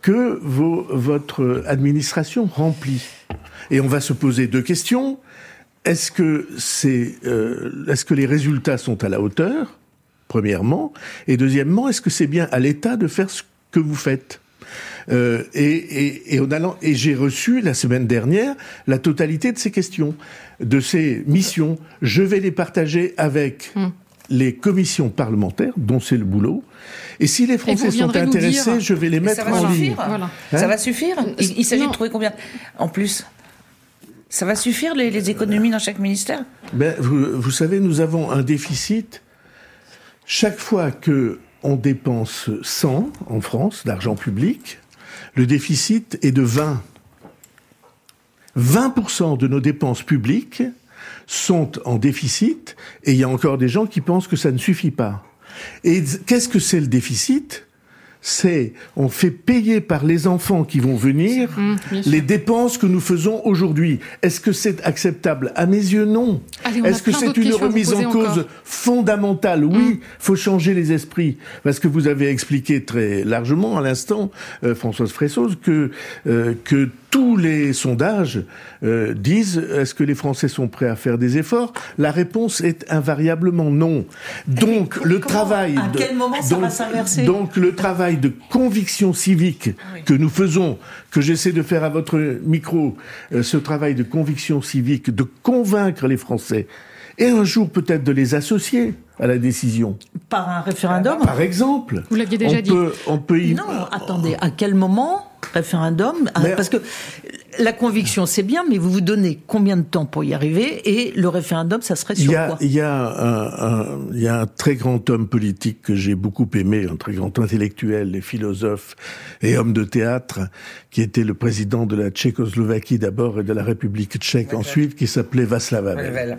que vos, votre administration remplit. Et on va se poser deux questions. Est-ce que, c'est, euh, est-ce que les résultats sont à la hauteur, premièrement, et deuxièmement, est-ce que c'est bien à l'État de faire ce que vous faites ? Euh, et, et, et, en allant, et j'ai reçu la semaine dernière la totalité de ces questions, de ces missions. Je vais les partager avec mmh. les commissions parlementaires, dont c'est le boulot. Et si les Français sont intéressés, dire... je vais les mettre en ligne. Voilà. Hein ça va suffire. Il, il s'agit non. de trouver combien en plus. Ça va suffire les, les économies dans chaque ministère ? Ben, vous, vous savez, nous avons un déficit. Chaque fois que on dépense cent en France d'argent public, le déficit est de vingt. vingt pour cent de nos dépenses publiques sont en déficit, et il y a encore des gens qui pensent que ça ne suffit pas. Et qu'est-ce que c'est le déficit ? C'est, on fait payer par les enfants qui vont venir mmh, les dépenses que nous faisons aujourd'hui. Est-ce que c'est acceptable ? À mes yeux, non. Allez, Est-ce que c'est une remise en cause encore. fondamentale ? Oui, il mmh. faut changer les esprits. Parce que vous avez expliqué très largement à l'instant, euh, Françoise Fressoz, que, euh, que tous les sondages euh, disent est-ce que les Français sont prêts à faire des efforts ? La réponse est invariablement non. Donc mais, le comment, travail à de, quel moment ça donc, va s'inverser ? Donc le travail de conviction civique oui. que nous faisons, que j'essaie de faire à votre micro, euh, ce travail de conviction civique, de convaincre les Français, et un jour peut-être de les associer à la décision. Par un référendum ? Par exemple. Vous l'aviez déjà on dit. Peut, on peut y... Non, attendez, à quel moment référendum ? Mais... Parce que la conviction, c'est bien, mais vous vous donnez combien de temps pour y arriver ? Et le référendum, ça serait sur il y a, quoi ? Il y a un, un, il y a un très grand homme politique que j'ai beaucoup aimé, un très grand intellectuel et philosophe et homme de théâtre, qui était le président de la Tchécoslovaquie d'abord et de la République tchèque ouais, ensuite, qui s'appelait Václav Havel.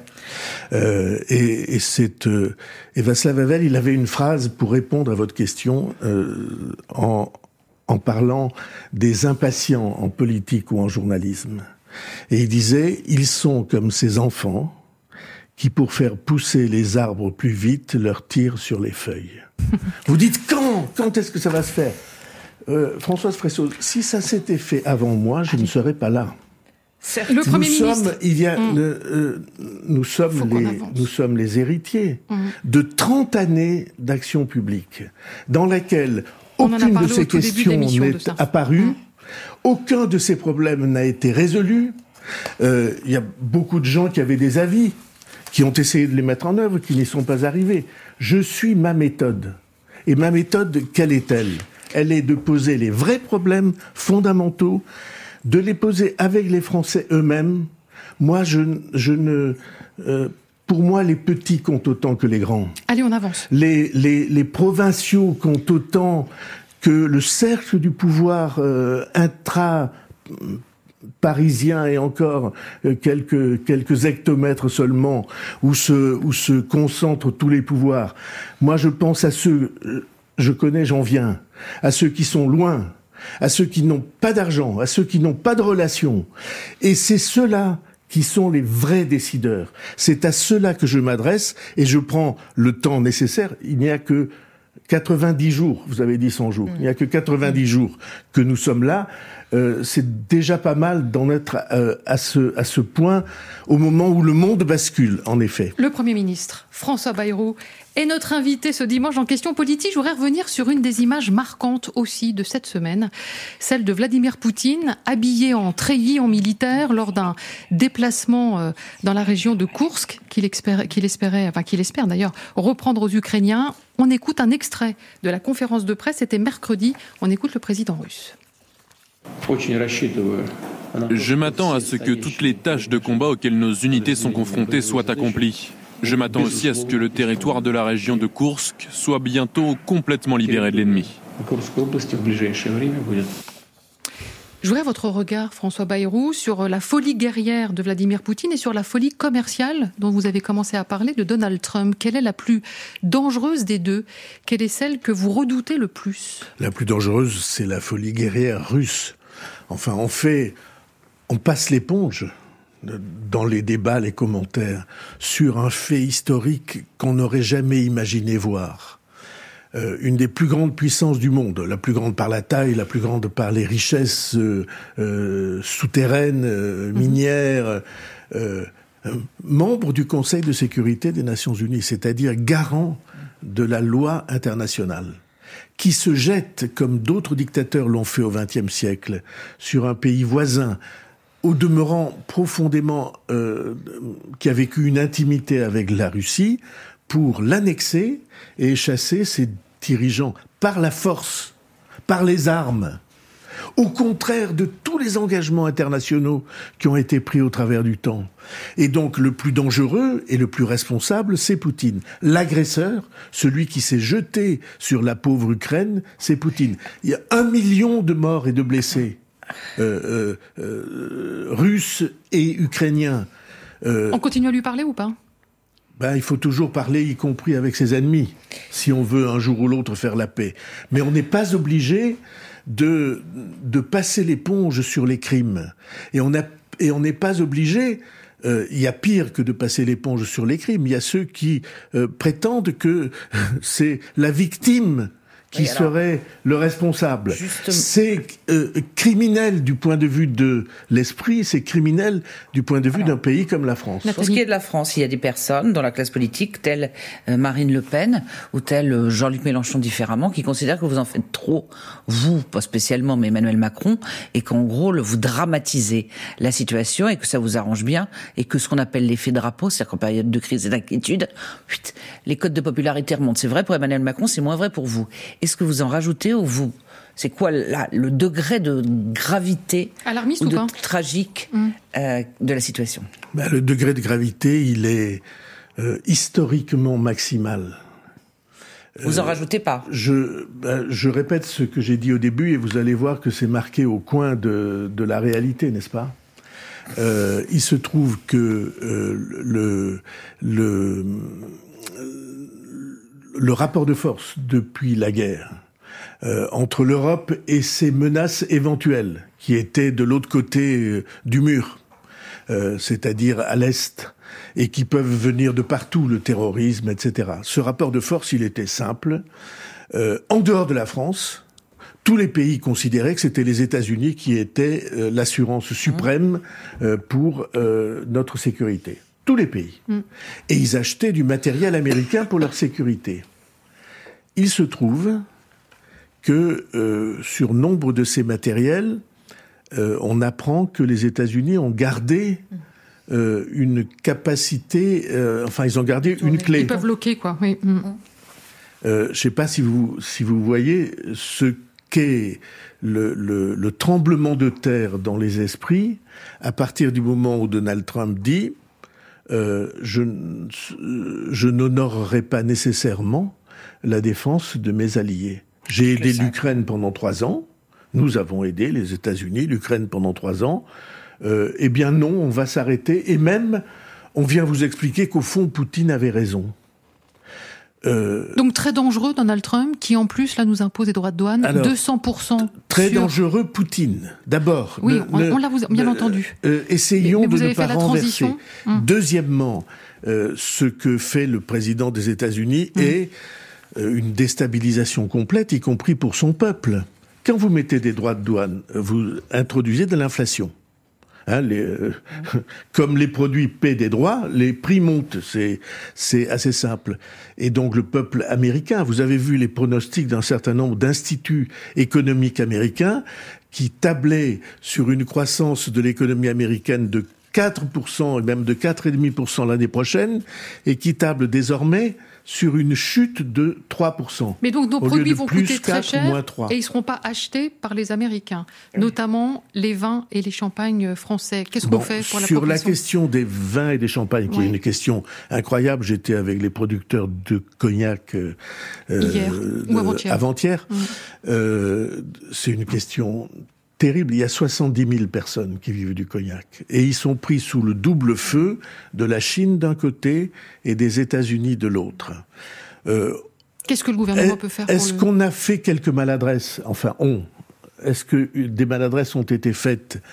Euh, et, et, c'est, euh, et Václav Havel, il avait une phrase pour répondre à votre question euh, en... en parlant des impatients en politique ou en journalisme. Et il disait, ils sont comme ces enfants qui, pour faire pousser les arbres plus vite, leur tirent sur les feuilles. Vous dites quand ? Quand est-ce que ça va se faire ? euh, Françoise Fressoz, si ça s'était fait avant moi, je ne serais pas là. Certes. Le Premier nous ministre. Sommes, il y a, mmh. le, euh, nous, sommes les, nous sommes les héritiers mmh. de trente années d'action publique, dans laquelle aucune de ces questions n'est de apparue, mmh. aucun de ces problèmes n'a été résolu. Euh, il y a beaucoup de gens qui avaient des avis, qui ont essayé de les mettre en œuvre, qui n'y sont pas arrivés. Je suis ma méthode. Et ma méthode, quelle est-elle ? Elle est de poser les vrais problèmes fondamentaux, de les poser avec les Français eux-mêmes. Moi, je, je ne... Euh, Pour moi, les petits comptent autant que les grands. Allez, on avance. Les, les, les provinciaux comptent autant que le cercle du pouvoir euh, intra-parisien et encore euh, quelques, quelques hectomètres seulement, où se, où se concentrent tous les pouvoirs. Moi, je pense à ceux, je connais, j'en viens, à ceux qui sont loin, à ceux qui n'ont pas d'argent, à ceux qui n'ont pas de relations. Et c'est ceux-là qui sont les vrais décideurs. C'est à ceux-là que je m'adresse et je prends le temps nécessaire. Il n'y a que quatre-vingt-dix jours, vous avez dit cent jours, il n'y a que quatre-vingt-dix jours que nous sommes là. Euh, c'est déjà pas mal d'en être euh, à, ce, à ce point au moment où le monde bascule, en effet. Le Premier ministre, François Bayrou, est notre invité ce dimanche en question politique. Je voudrais revenir sur une des images marquantes aussi de cette semaine, celle de Vladimir Poutine, habillé en treillis en militaire lors d'un déplacement euh, dans la région de Koursk, qu'il espérait, qu'il espérait, enfin qu'il espère d'ailleurs reprendre aux Ukrainiens. On écoute un extrait de la conférence de presse, c'était mercredi, on écoute le président russe. Je m'attends à ce que toutes les tâches de combat auxquelles nos unités sont confrontées soient accomplies. Je m'attends aussi à ce que le territoire de la région de Koursk soit bientôt complètement libéré de l'ennemi. Je voudrais votre regard, François Bayrou, sur la folie guerrière de Vladimir Poutine et sur la folie commerciale dont vous avez commencé à parler de Donald Trump. Quelle est la plus dangereuse des deux ? Quelle est celle que vous redoutez le plus ? La plus dangereuse, c'est la folie guerrière russe. Enfin, on fait, on passe l'éponge dans les débats, les commentaires, sur un fait historique qu'on n'aurait jamais imaginé voir. euh, une des plus grandes puissances du monde, la plus grande par la taille, la plus grande par les richesses euh, euh, souterraines, euh, minières, euh, euh, membre du Conseil de sécurité des Nations Unies, c'est-à-dire garant de la loi internationale, qui se jette, comme d'autres dictateurs l'ont fait au vingtième siècle, sur un pays voisin, au demeurant profondément, euh, qui a vécu une intimité avec la Russie, pour l'annexer et chasser ses dirigeants par la force, par les armes, au contraire de tous les engagements internationaux qui ont été pris au travers du temps. Et donc le plus dangereux et le plus responsable, c'est Poutine. L'agresseur, celui qui s'est jeté sur la pauvre Ukraine, c'est Poutine. Il y a un million de morts et de blessés, euh, euh, euh, russes et ukrainiens. Euh, On continue à lui parler ou pas ? Ben, il faut toujours parler, y compris avec ses ennemis, si on veut un jour ou l'autre faire la paix. Mais on n'est pas obligé de, de passer l'éponge sur les crimes. Et on a, et on n'est pas obligé, euh, il y a pire que de passer l'éponge sur les crimes. Il y a ceux qui euh, prétendent que c'est la victime qui oui, alors, serait le responsable. Justement. C'est euh, criminel du point de vue de l'esprit, c'est criminel du point de vue alors, d'un pays comme la France. Pour ce qui est de la France, il y a des personnes dans la classe politique, telle euh, Marine Le Pen ou telle euh, Jean-Luc Mélenchon différemment, qui considèrent que vous en faites trop, vous, pas spécialement, mais Emmanuel Macron, et qu'en gros, le, vous dramatisez la situation et que ça vous arrange bien, et que ce qu'on appelle l'effet drapeau, c'est-à-dire qu'en période de crise et d'inquiétude, les codes de popularité remontent. C'est vrai pour Emmanuel Macron, c'est moins vrai pour vous. Est-ce que vous en rajoutez ou vous... C'est quoi là, le degré de gravité Alarmiste ou, ou de pas tragique mmh. euh, de la situation ? Ben, le degré de gravité, il est euh, historiquement maximal. Vous euh, en rajoutez pas ? je, ben, je répète ce que j'ai dit au début et vous allez voir que c'est marqué au coin de, de la réalité, n'est-ce pas ? euh, Il se trouve que euh, le... le le rapport de force depuis la guerre euh, entre l'Europe et ses menaces éventuelles qui étaient de l'autre côté euh, du mur, euh, c'est-à-dire à l'Est, et qui peuvent venir de partout, le terrorisme, et cetera. Ce rapport de force, il était simple. Euh, en dehors de la France, tous les pays considéraient que c'était les États-Unis qui étaient euh, l'assurance suprême euh, pour euh, notre sécurité. Tous les pays. Mm. Et ils achetaient du matériel américain pour leur sécurité. Il se trouve que euh, sur nombre de ces matériels, euh, on apprend que les États-Unis ont gardé euh, une capacité, euh, enfin ils ont gardé une clé. Ils peuvent bloquer, quoi. Oui. Mm. Euh, je ne sais pas si vous, si vous voyez ce qu'est le, le, le tremblement de terre dans les esprits à partir du moment où Donald Trump dit Euh, je, je n'honorerai pas nécessairement la défense de mes alliés. J'ai aidé l'Ukraine pendant trois ans. Nous avons aidé les États-Unis, l'Ukraine pendant trois ans. Euh, eh bien non, on va s'arrêter. Et même, on vient vous expliquer qu'au fond, Poutine avait raison. Euh, Donc très dangereux, Donald Trump, qui en plus là nous impose des droits de douane, alors, deux cents pour cent. Très sur... dangereux, Poutine. D'abord. Oui, ne, on, ne, on l'a bien euh, entendu. Euh, essayons mais, mais de ne pas renverser. Hum. Deuxièmement, euh, ce que fait le président des États-Unis hum. est euh, une déstabilisation complète, y compris pour son peuple. Quand vous mettez des droits de douane, vous introduisez de l'inflation. Hein, les, euh, comme les produits paient des droits, les prix montent, c'est, c'est assez simple. Et donc le peuple américain, vous avez vu les pronostics d'un certain nombre d'instituts économiques américains qui tablaient sur une croissance de l'économie américaine de quatre pour cent et même de quatre virgule cinq pour cent l'année prochaine, et qui tablent désormais sur une chute de trois pour cent. Mais donc nos produits vont coûter très cher et ils ne seront pas achetés par les Américains, notamment les vins et les champagnes français. Qu'est-ce bon, qu'on fait pour la Sur profession ? La question des vins et des champagnes, qui oui. est une question incroyable, j'étais avec les producteurs de cognac euh, Hier euh, ou avant-hier. avant-hier. Mmh. Euh, c'est une question terrible. Il y a soixante-dix mille personnes qui vivent du cognac. Et ils sont pris sous le double feu de la Chine d'un côté et des États-Unis de l'autre. Euh, Qu'est-ce que le gouvernement est, peut faire pour Est-ce le... qu'on a fait quelques maladresses ? Enfin, on. Est-ce que des maladresses ont été faites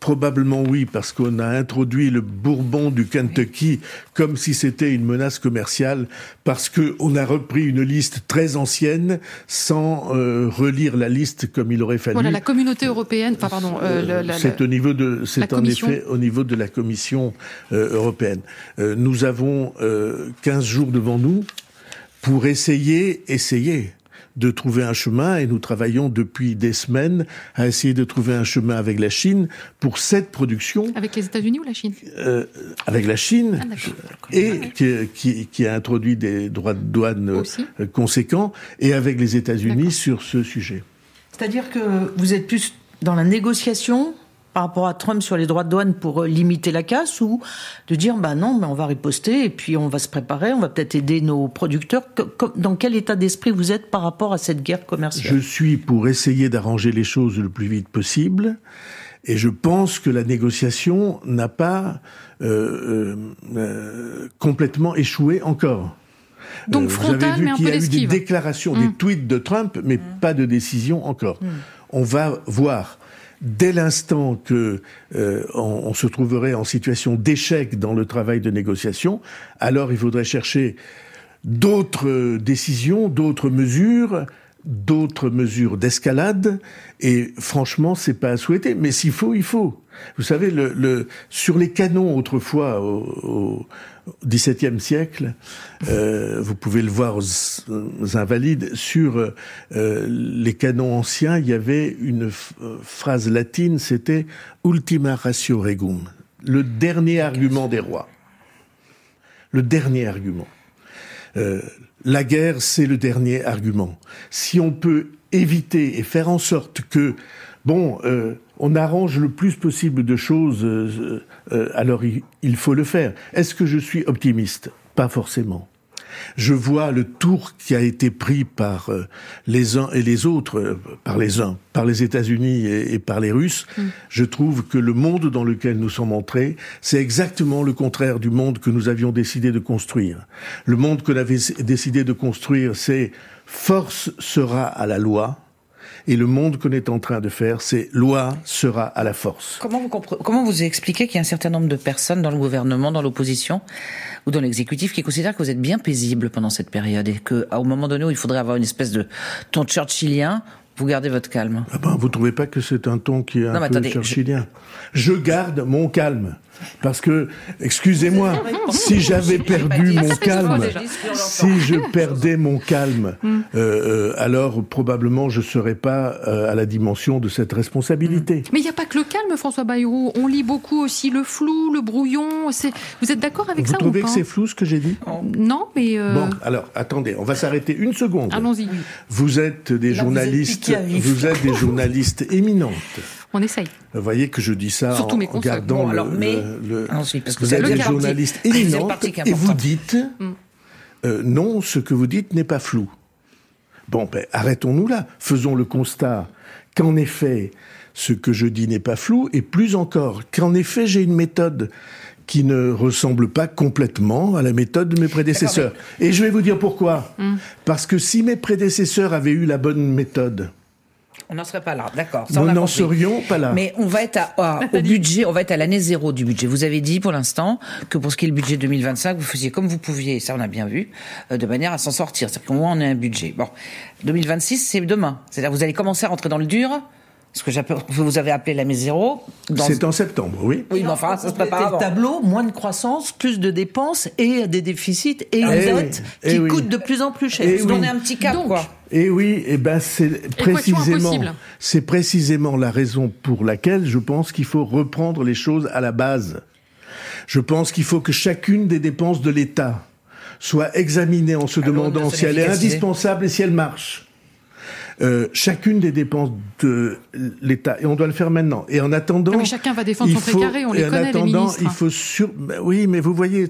probablement oui, parce qu'on a introduit le bourbon du Kentucky comme si c'était une menace commerciale, parce qu'on a repris une liste très ancienne sans euh, relire la liste comme il aurait fallu. Voilà, la communauté européenne, enfin pardon, euh, le, la, c'est au niveau de, c'est en commission. effet au niveau de la Commission euh, européenne. Euh, nous avons euh, quinze jours devant nous pour essayer, essayer. de trouver un chemin, et nous travaillons depuis des semaines à essayer de trouver un chemin avec la Chine pour cette production. Avec les États-Unis ou la Chine euh, Avec la Chine, ah, et qui, qui, qui a introduit des droits de douane Aussi. conséquents, et avec les États-Unis d'accord. sur ce sujet. C'est-à-dire que vous êtes plus dans la négociation par rapport à Trump sur les droits de douane pour limiter la casse, ou de dire bah non, mais on va riposter et puis on va se préparer, on va peut-être aider nos producteurs. Dans quel état d'esprit vous êtes par rapport à cette guerre commerciale ? Je suis pour essayer d'arranger les choses le plus vite possible, et je pense que la négociation n'a pas euh, euh, complètement échoué encore. Donc euh, frontal, vous avez vu mais un qu'il peu y a eu d'esquive. des déclarations, mmh. des tweets de Trump, mais mmh. pas de décision encore. Mmh. On va voir. Dès l'instant que euh, on, on se trouverait en situation d'échec dans le travail de négociation, alors il faudrait chercher d'autres décisions, d'autres mesures, d'autres mesures d'escalade. Et franchement, c'est pas à souhaiter. Mais s'il faut, il faut. Vous savez, le, le, sur les canons autrefois, au, au dix-septième siècle, euh, vous pouvez le voir aux, aux Invalides, sur euh, les canons anciens, il y avait une f- phrase latine, c'était « ultima ratio regum », le dernier argument des rois. Le dernier argument. Euh, la guerre, c'est le dernier argument. Si on peut éviter et faire en sorte que, bon, euh, on arrange le plus possible de choses, euh, euh, alors il, il faut le faire. Est-ce que je suis optimiste ? Pas forcément. Je vois le tour qui a été pris par euh, les uns et les autres, euh, par les uns, par les États-Unis et, et par les Russes. Mm. Je trouve que le monde dans lequel nous sommes entrés, c'est exactement le contraire du monde que nous avions décidé de construire. Le monde que nous avions décidé de construire, c'est force sera à la loi. Et le monde qu'on est en train de faire, c'est loi sera à la force. Comment vous, compre- comment vous expliquez qu'il y a un certain nombre de personnes dans le gouvernement, dans l'opposition ou dans l'exécutif qui considèrent que vous êtes bien paisible pendant cette période et qu'au moment donné où il faudrait avoir une espèce de ton churchillien, vous gardez votre calme? Ah ben, vous trouvez pas que c'est un ton qui est un non, peu attendez, churchillien? Je... je garde mon calme. Parce que, excusez-moi, si j'avais perdu mon calme, si je perdais mon calme, mm. euh, alors probablement je ne serais pas euh, à la dimension de cette responsabilité. Mm. Mais il n'y a pas que le calme, François Bayrou. On lit beaucoup aussi le flou, le brouillon. C'est... Vous êtes d'accord avec Vous ça ou pas? Vous trouvez que c'est flou ce que j'ai dit? Non, mais... Euh... Bon, alors, attendez, on va s'arrêter une seconde. Allons-y. Vous êtes des Là, journalistes, vous êtes, vous êtes des journalistes éminentes. On essaye. Vous voyez que je dis ça Surtout en, mes en gardant bon, alors, le, mais... le, le... Ah, oui, parce que vous êtes des le journalistes éminentes et vous dites mm. euh, non, ce que vous dites n'est pas flou. Bon, ben arrêtons-nous là. Faisons le constat qu'en effet, ce que je dis n'est pas flou, et plus encore, qu'en effet, j'ai une méthode qui ne ressemble pas complètement à la méthode de mes prédécesseurs. Mais... Et je vais vous dire pourquoi. Mm. Parce que si mes prédécesseurs avaient eu la bonne méthode, on n'en serait pas là, d'accord. Ça, Nous n'en serions pas là. Mais on va être à, à, au budget, on va être à l'année zéro du budget. Vous avez dit pour l'instant que pour ce qui est le budget deux mille vingt-cinq, vous faisiez comme vous pouviez, ça on a bien vu, de manière à s'en sortir. C'est-à-dire qu'au moins on a un budget. Bon, deux mille vingt-six, c'est demain. C'est-à-dire que vous allez commencer à rentrer dans le dur. Ce que vous avez appelé l'année zéro. Dans... C'est en septembre, oui. Oui, mais enfin, ça se prépare avant. Le tableau, moins de croissance, plus de dépenses et des déficits et une eh dette oui, qui eh coûte oui. de plus en plus cher. Eh vous oui. donnez un petit cap, Donc, quoi. Et oui, et ben c'est précisément, c'est précisément la raison pour laquelle je pense qu'il faut reprendre les choses à la base. Je pense qu'il faut que chacune des dépenses de l'État soit examinée en se Alors, demandant si elle est indispensable et si elle marche. Euh, chacune des dépenses de l'État, et on doit le faire maintenant. Et en attendant, non, mais chacun va défendre son faut, précaré, on les connaît, attendant, les ministres. Il faut sur... ben oui, mais vous voyez,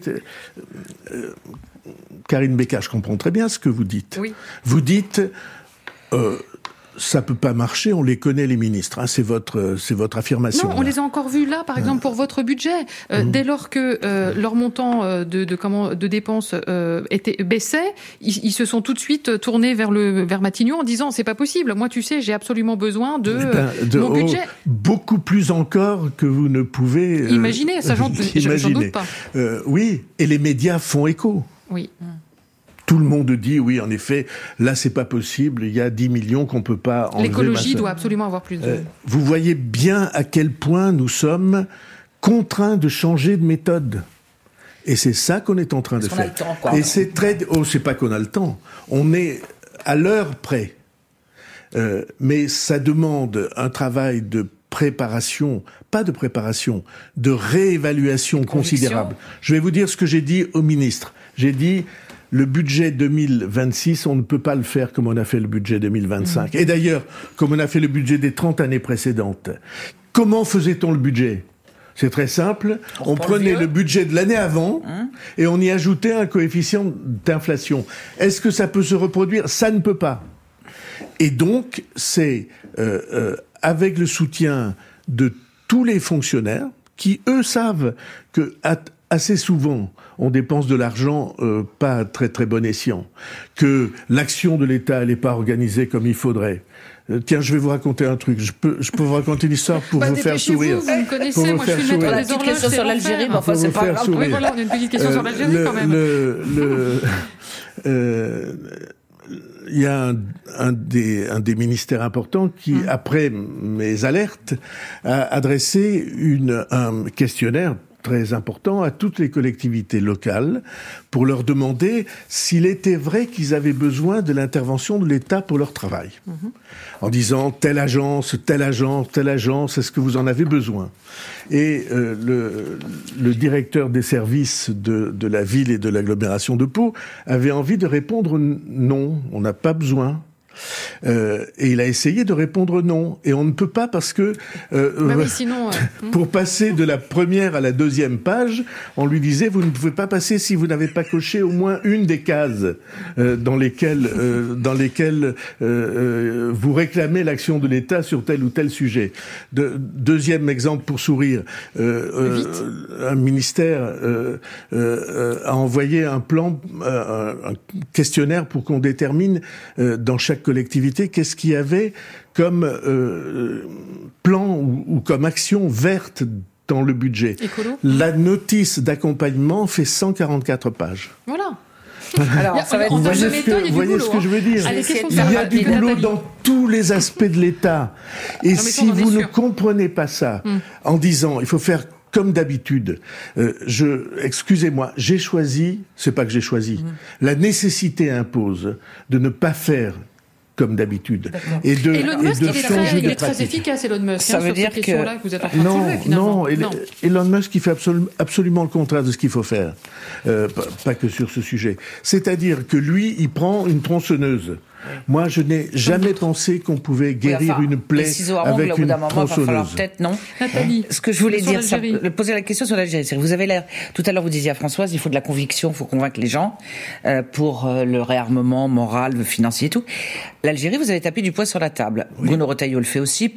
euh, Karine Bécard, je comprends très bien ce que vous dites. Oui. Vous dites, euh, ça peut pas marcher, on les connaît les ministres, hein, c'est votre c'est votre affirmation. Non, on là. les a encore vus là, par exemple, pour votre budget. Euh, mmh. Dès lors que euh, leur montant de, de, comment, de dépenses euh, était, baissait, ils, ils se sont tout de suite tournés vers, le, vers Matignon en disant « c'est pas possible, moi tu sais, j'ai absolument besoin de, ben, de mon budget oh, ». Beaucoup plus encore que vous ne pouvez... Euh, imaginer, ça j'en, j'en doute pas. Euh, oui, et les médias font écho. Oui. Mmh. Tout le monde dit, oui, en effet, là, c'est pas possible, il y a dix millions qu'on peut pas enlever. L'écologie doit absolument avoir plus de... Euh, vous voyez bien à quel point nous sommes contraints de changer de méthode. Et c'est ça qu'on est en train Parce de faire. A le temps, quoi. Et c'est très... Oh, c'est pas qu'on a le temps. On est à l'heure près. Euh, mais ça demande un travail de préparation, pas de préparation, de réévaluation considérable. Je vais vous dire ce que j'ai dit au ministre. J'ai dit... Le budget deux mille vingt-six, on ne peut pas le faire comme on a fait le budget deux mille vingt-cinq. Mmh. Et d'ailleurs, comme on a fait le budget des trente années précédentes. Comment faisait-on le budget ? C'est très simple. On, on prenait le, le budget de l'année avant mmh. et on y ajoutait un coefficient d'inflation. Est-ce que ça peut se reproduire ? Ça ne peut pas. Et donc, c'est euh, euh, avec le soutien de tous les fonctionnaires qui, eux, savent que... À, assez souvent, on dépense de l'argent euh, pas à très très bon escient, que l'action de l'État n'est pas organisée comme il faudrait. Euh, tiens, je vais vous raconter un truc. Je peux, je peux vous raconter une histoire pour bah, vous faire sourire. Vous, vous me connaissez, moi je suis maître des horloges, question sur l'Algérie, mais enfin c'est pas grave. Oui, voilà, on a une petite question euh, sur l'Algérie le, quand même. Le, le, euh, il y a un, un, des, un des ministères importants qui, hum. après mes alertes, a adressé une, un questionnaire très important à toutes les collectivités locales pour leur demander s'il était vrai qu'ils avaient besoin de l'intervention de l'État pour leur travail. Mmh. En disant telle agence, telle agence, telle agence, est-ce que vous en avez besoin ? Et euh, le, le directeur des services de, de la ville et de l'agglomération de Pau avait envie de répondre non, on n'a pas besoin. Euh, et il a essayé de répondre non. Et on ne peut pas parce que euh, bah oui, sinon, euh... pour passer de la première à la deuxième page, on lui disait vous ne pouvez pas passer si vous n'avez pas coché au moins une des cases euh, dans lesquelles euh, dans lesquelles euh, euh, vous réclamez l'action de l'État sur tel ou tel sujet. De, deuxième exemple pour sourire, euh, euh, un ministère euh, euh, a envoyé un plan, euh, un questionnaire pour qu'on détermine euh, dans chaque collectivité, qu'est-ce qu'il y avait comme euh, plan ou, ou comme action verte dans le budget. Écolo. La notice d'accompagnement fait cent quarante-quatre pages. Voilà. Alors, ça va être vous voyez, ce que, vous voyez ce que je veux dire. Allez, il y a du boulot dans tous les aspects de l'État. Et non, si vous ne comprenez pas ça, hum. en disant, il faut faire comme d'habitude, euh, je, excusez-moi, j'ai choisi, c'est pas que j'ai choisi, hum. la nécessité impose de ne pas faire comme d'habitude. Et de, Elon Musk, et de il, est très, il est très efficace, Elon Musk, ça hein, veut sur dire ces que... questions-là que vous êtes en train de non, soulever, finalement. Non, non, Elon Musk, il fait absolu- absolument le contraire de ce qu'il faut faire. Euh, pas, pas que sur ce sujet. C'est-à-dire que lui, il prend une tronçonneuse. Moi, je n'ai jamais pensé qu'on pouvait guérir oui, enfin, une plaie avec ongles, une moment, tronçonneuse. Peut-être non. Nathalie, ce que je voulais dire, ça, l'Algérie. poser la question sur l'Algérie. C'est que vous avez l'air. Tout à l'heure, vous disiez à Françoise, il faut de la conviction, il faut convaincre les gens euh, pour euh, le réarmement moral, financier et tout. L'Algérie, vous avez tapé du poing sur la table. Oui. Bruno Retailleau le fait aussi.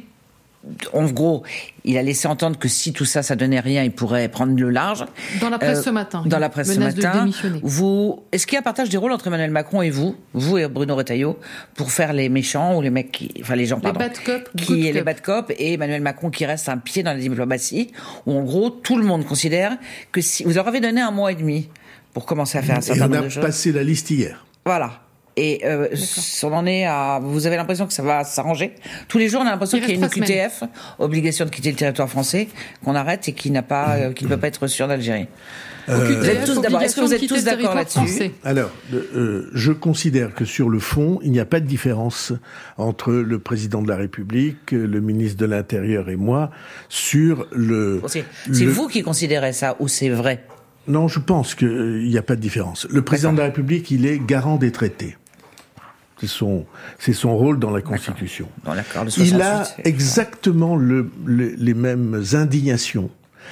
En gros, il a laissé entendre que si tout ça, ça donnait rien, il pourrait prendre le large. Dans la presse euh, ce matin. Dans la presse ce matin. Vous, est-ce qu'il y a un partage des rôles entre Emmanuel Macron et vous, vous et Bruno Retailleau, pour faire les méchants ou les mecs qui, enfin les gens, pardon, les bad cops, qui est les bad cops, et Emmanuel Macron qui reste un pied dans la diplomatie, où en gros tout le monde considère que si vous leur avez donné un mois et demi pour commencer à faire un certain nombre de choses. On a passé la liste hier. Voilà. Et euh, on en est à... Vous avez l'impression que ça va s'arranger. Tous les jours, on a l'impression qu'il y a une Q T F, obligation de quitter le territoire français, qu'on arrête et qui n'a pas, euh, qui ne peut pas être reçu en Algérie. Euh, vous êtes tous d'abord. Est-ce que vous êtes tous d'accord là-dessus ? Alors, euh, je considère que sur le fond, il n'y a pas de différence entre le président de la République, le ministre de l'Intérieur et moi sur le. C'est, c'est le... vous qui considérez ça ou c'est vrai ? Non, je pense qu'il n'y a pas de différence. Le président de la République, il est garant des traités. C'est son, c'est son rôle dans la Constitution. Dans l'accord de soixante-huit, il a exactement le, le, les mêmes indignations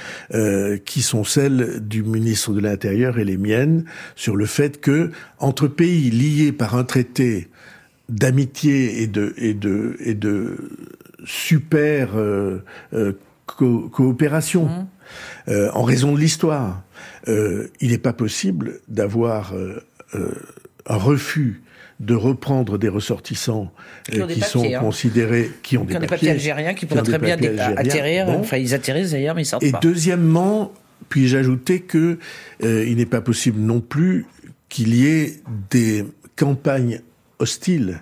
euh, qui sont celles du ministre de l'Intérieur et les miennes sur le fait que, entre pays liés par un traité d'amitié et de, et de, et de super euh, euh, co- coopération, mmh. euh, en raison de l'histoire. Euh, il n'est pas possible d'avoir euh, euh, un refus de reprendre des ressortissants qui, euh, qui papiers, sont hein. considérés, qui ont, qui des, ont des papiers, papiers algériens, qui pourraient très bien dé- atterrir. Bon. Enfin, ils atterrissent d'ailleurs, mais ils sortent et pas. Et deuxièmement, puis-je ajouter que euh, il n'est pas possible non plus qu'il y ait des campagnes hostiles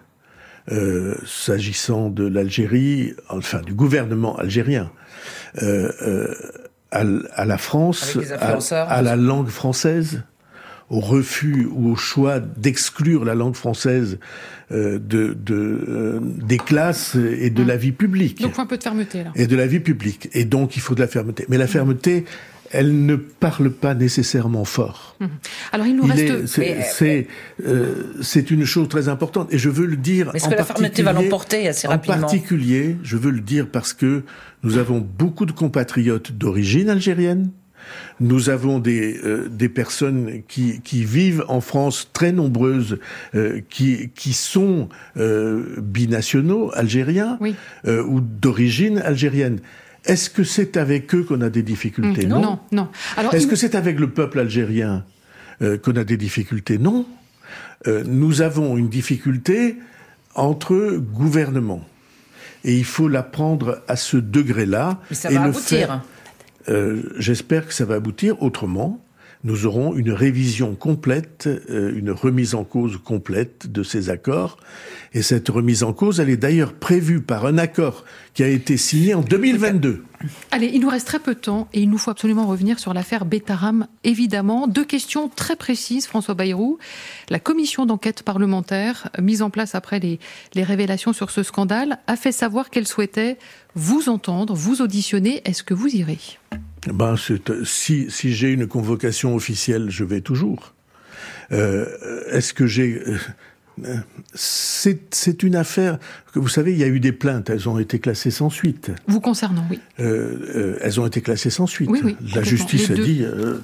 euh, s'agissant de l'Algérie, enfin du gouvernement algérien, euh, euh, à, à la France, à, à la langue française, au refus ou au choix d'exclure la langue française euh, de, de, euh, des classes et de mmh. la vie publique. Donc, il faut un peu de fermeté, là. Et de la vie publique. Et donc, il faut de la fermeté. Mais la fermeté, elle ne parle pas nécessairement fort. Mmh. Alors, il nous il reste... Est, c'est, mais, c'est, euh, c'est une chose très importante. Et je veux le dire mais est-ce en que la particulier... fermeté va l'emporter assez rapidement ? En particulier, je veux le dire parce que nous avons beaucoup de compatriotes d'origine algérienne. Nous avons des euh, des personnes qui qui vivent en France, très nombreuses, euh, qui qui sont euh, binationaux algériens oui. euh, ou d'origine algérienne. Est-ce que c'est avec eux qu'on a des difficultés ? mmh, Non, non. non. Alors, Est-ce il... que c'est avec le peuple algérien euh, qu'on a des difficultés ? Non. Euh, nous avons une difficulté entre gouvernements. Et il faut la prendre à ce degré-là. Mais ça et va le aboutir. Faire... Euh, j'espère que ça va aboutir. Autrement, nous aurons une révision complète, euh, une remise en cause complète de ces accords. Et cette remise en cause, elle est d'ailleurs prévue par un accord qui a été signé en deux mille vingt-deux. Allez, il nous reste très peu de temps et il nous faut absolument revenir sur l'affaire Betaram, évidemment. Deux questions très précises, François Bayrou. La commission d'enquête parlementaire, mise en place après les, les révélations sur ce scandale, a fait savoir qu'elle souhaitait vous entendre, vous auditionner. Est-ce que vous irez ? Ben, c'est, si, si j'ai une convocation officielle, je vais toujours. Euh, est-ce que j'ai... Euh, c'est, c'est une affaire que, vous savez, il y a eu des plaintes, elles ont été classées sans suite. Vous concernant, oui. Euh, euh, elles ont été classées sans suite. Oui, oui, la justice a deux. dit... Euh,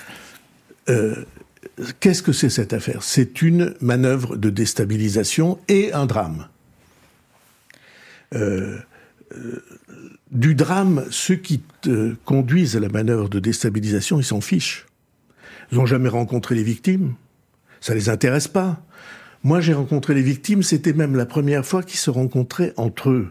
euh, qu'est-ce que c'est cette affaire ? C'est une manœuvre de déstabilisation et un drame. Euh, euh, du drame, ceux qui euh, conduisent à la manœuvre de déstabilisation, ils s'en fichent. Ils n'ont jamais rencontré les victimes. Ça les intéresse pas. Moi, j'ai rencontré les victimes, c'était même la première fois qu'ils se rencontraient entre eux.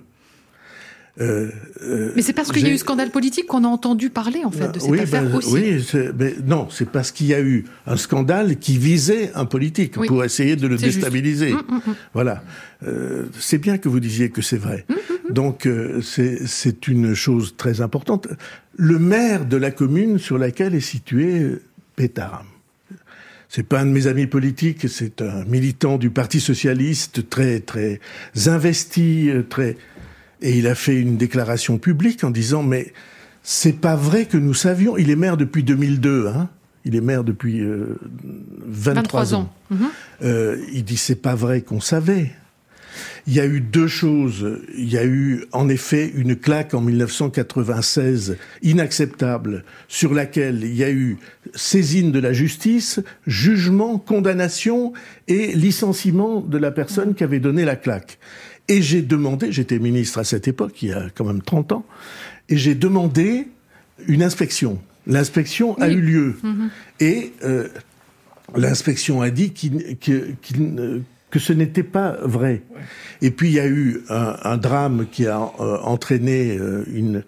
Euh, euh, mais c'est parce qu'il y a eu scandale politique qu'on a entendu parler, en fait, bah, de cette oui, affaire ben, aussi. Oui, c'est, mais non, c'est parce qu'il y a eu un scandale qui visait un politique oui. pour essayer de le c'est déstabiliser. Mmh, mmh. Voilà. Euh, c'est bien que vous disiez que c'est vrai. Mmh, mmh. Donc, euh, c'est, c'est une chose très importante. Le maire de la commune sur laquelle est situé Betaram. C'est pas un de mes amis politiques, c'est un militant du Parti socialiste très, très investi, très... Et il a fait une déclaration publique en disant « Mais c'est pas vrai que nous savions... » Il est maire depuis deux mille deux, hein. Il est maire depuis euh, vingt-trois ans. Mmh. Euh, il dit « C'est pas vrai qu'on savait. » Il y a eu deux choses. Il y a eu, en effet, une claque en dix-neuf cent quatre-vingt-seize inacceptable, sur laquelle il y a eu saisine de la justice, jugement, condamnation et licenciement de la personne qui avait donné la claque. Et j'ai demandé, j'étais ministre à cette époque, il y a quand même trente ans, et j'ai demandé une inspection. L'inspection oui. a eu lieu. Mmh. Et euh, l'inspection a dit qu'il, qu'il, qu'il, que ce n'était pas vrai. Ouais. Et puis il y a eu un, un drame qui a euh, entraîné euh, une...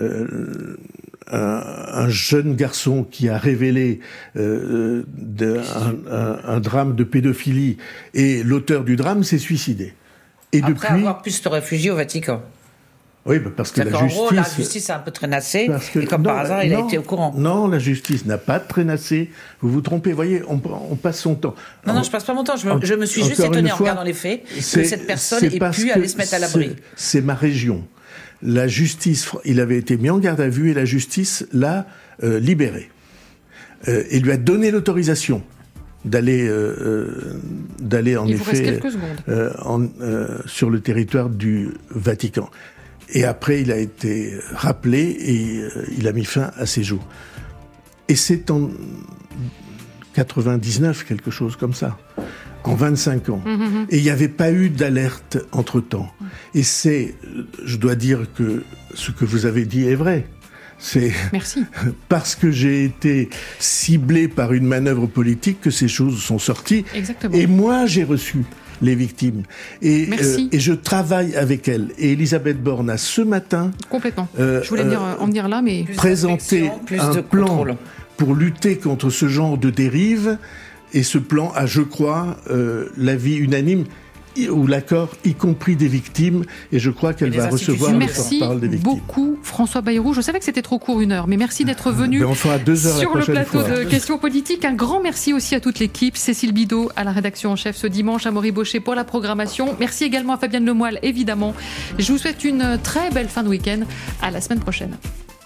Euh, Un, un jeune garçon qui a révélé euh, de, un, un, un drame de pédophilie, et l'auteur du drame s'est suicidé. Et Après depuis, avoir pu se réfugier au Vatican. Oui, bah parce que la justice... Gros, la justice a un peu traînassé, que, et comme non, par hasard, il non, a été au courant. Non, la justice n'a pas traînassé. Vous vous trompez, voyez, on, on passe son temps. Non, on, non, je passe pas mon temps. Je me, je me suis juste étonné en regardant les faits que cette personne ait pu aller se mettre à l'abri. C'est, c'est ma région. La justice, il avait été mis en garde à vue et la justice l'a euh, libéré. Euh, et lui a donné l'autorisation d'aller, euh, d'aller en il effet euh, en, euh, sur le territoire du Vatican. Et après, il a été rappelé et euh, il a mis fin à ses jours. Et c'est en quatre-vingt-dix-neuf, quelque chose comme ça. en vingt-cinq ans. Mmh. Et il n'y avait pas eu d'alerte entre-temps. Et c'est, je dois dire que ce que vous avez dit est vrai. C'est Merci. Parce que j'ai été ciblé par une manœuvre politique que ces choses sont sorties. Exactement. Et moi, j'ai reçu les victimes. Et, euh, et je travaille avec elles. Et Elisabeth Borne a ce matin... Complètement. Euh, je voulais venir, euh, en venir là, mais... Présenté un plan contrôle. Pour lutter contre ce genre de dérive. Et ce plan a, je crois, euh, l'avis unanime ou l'accord, y compris des victimes, et je crois qu'elle va recevoir le porte-parole des victimes. Merci beaucoup, François Bayrou. Je savais que c'était trop court, une heure, mais merci d'être venu on fera deux heures sur la le plateau fois. de Questions Politiques. Un grand merci aussi à toute l'équipe. Cécile Bidot à la rédaction en chef ce dimanche, Amaury Baucher pour la programmation. Merci également à Fabienne Lemoyle, évidemment. Je vous souhaite une très belle fin de week-end. À la semaine prochaine.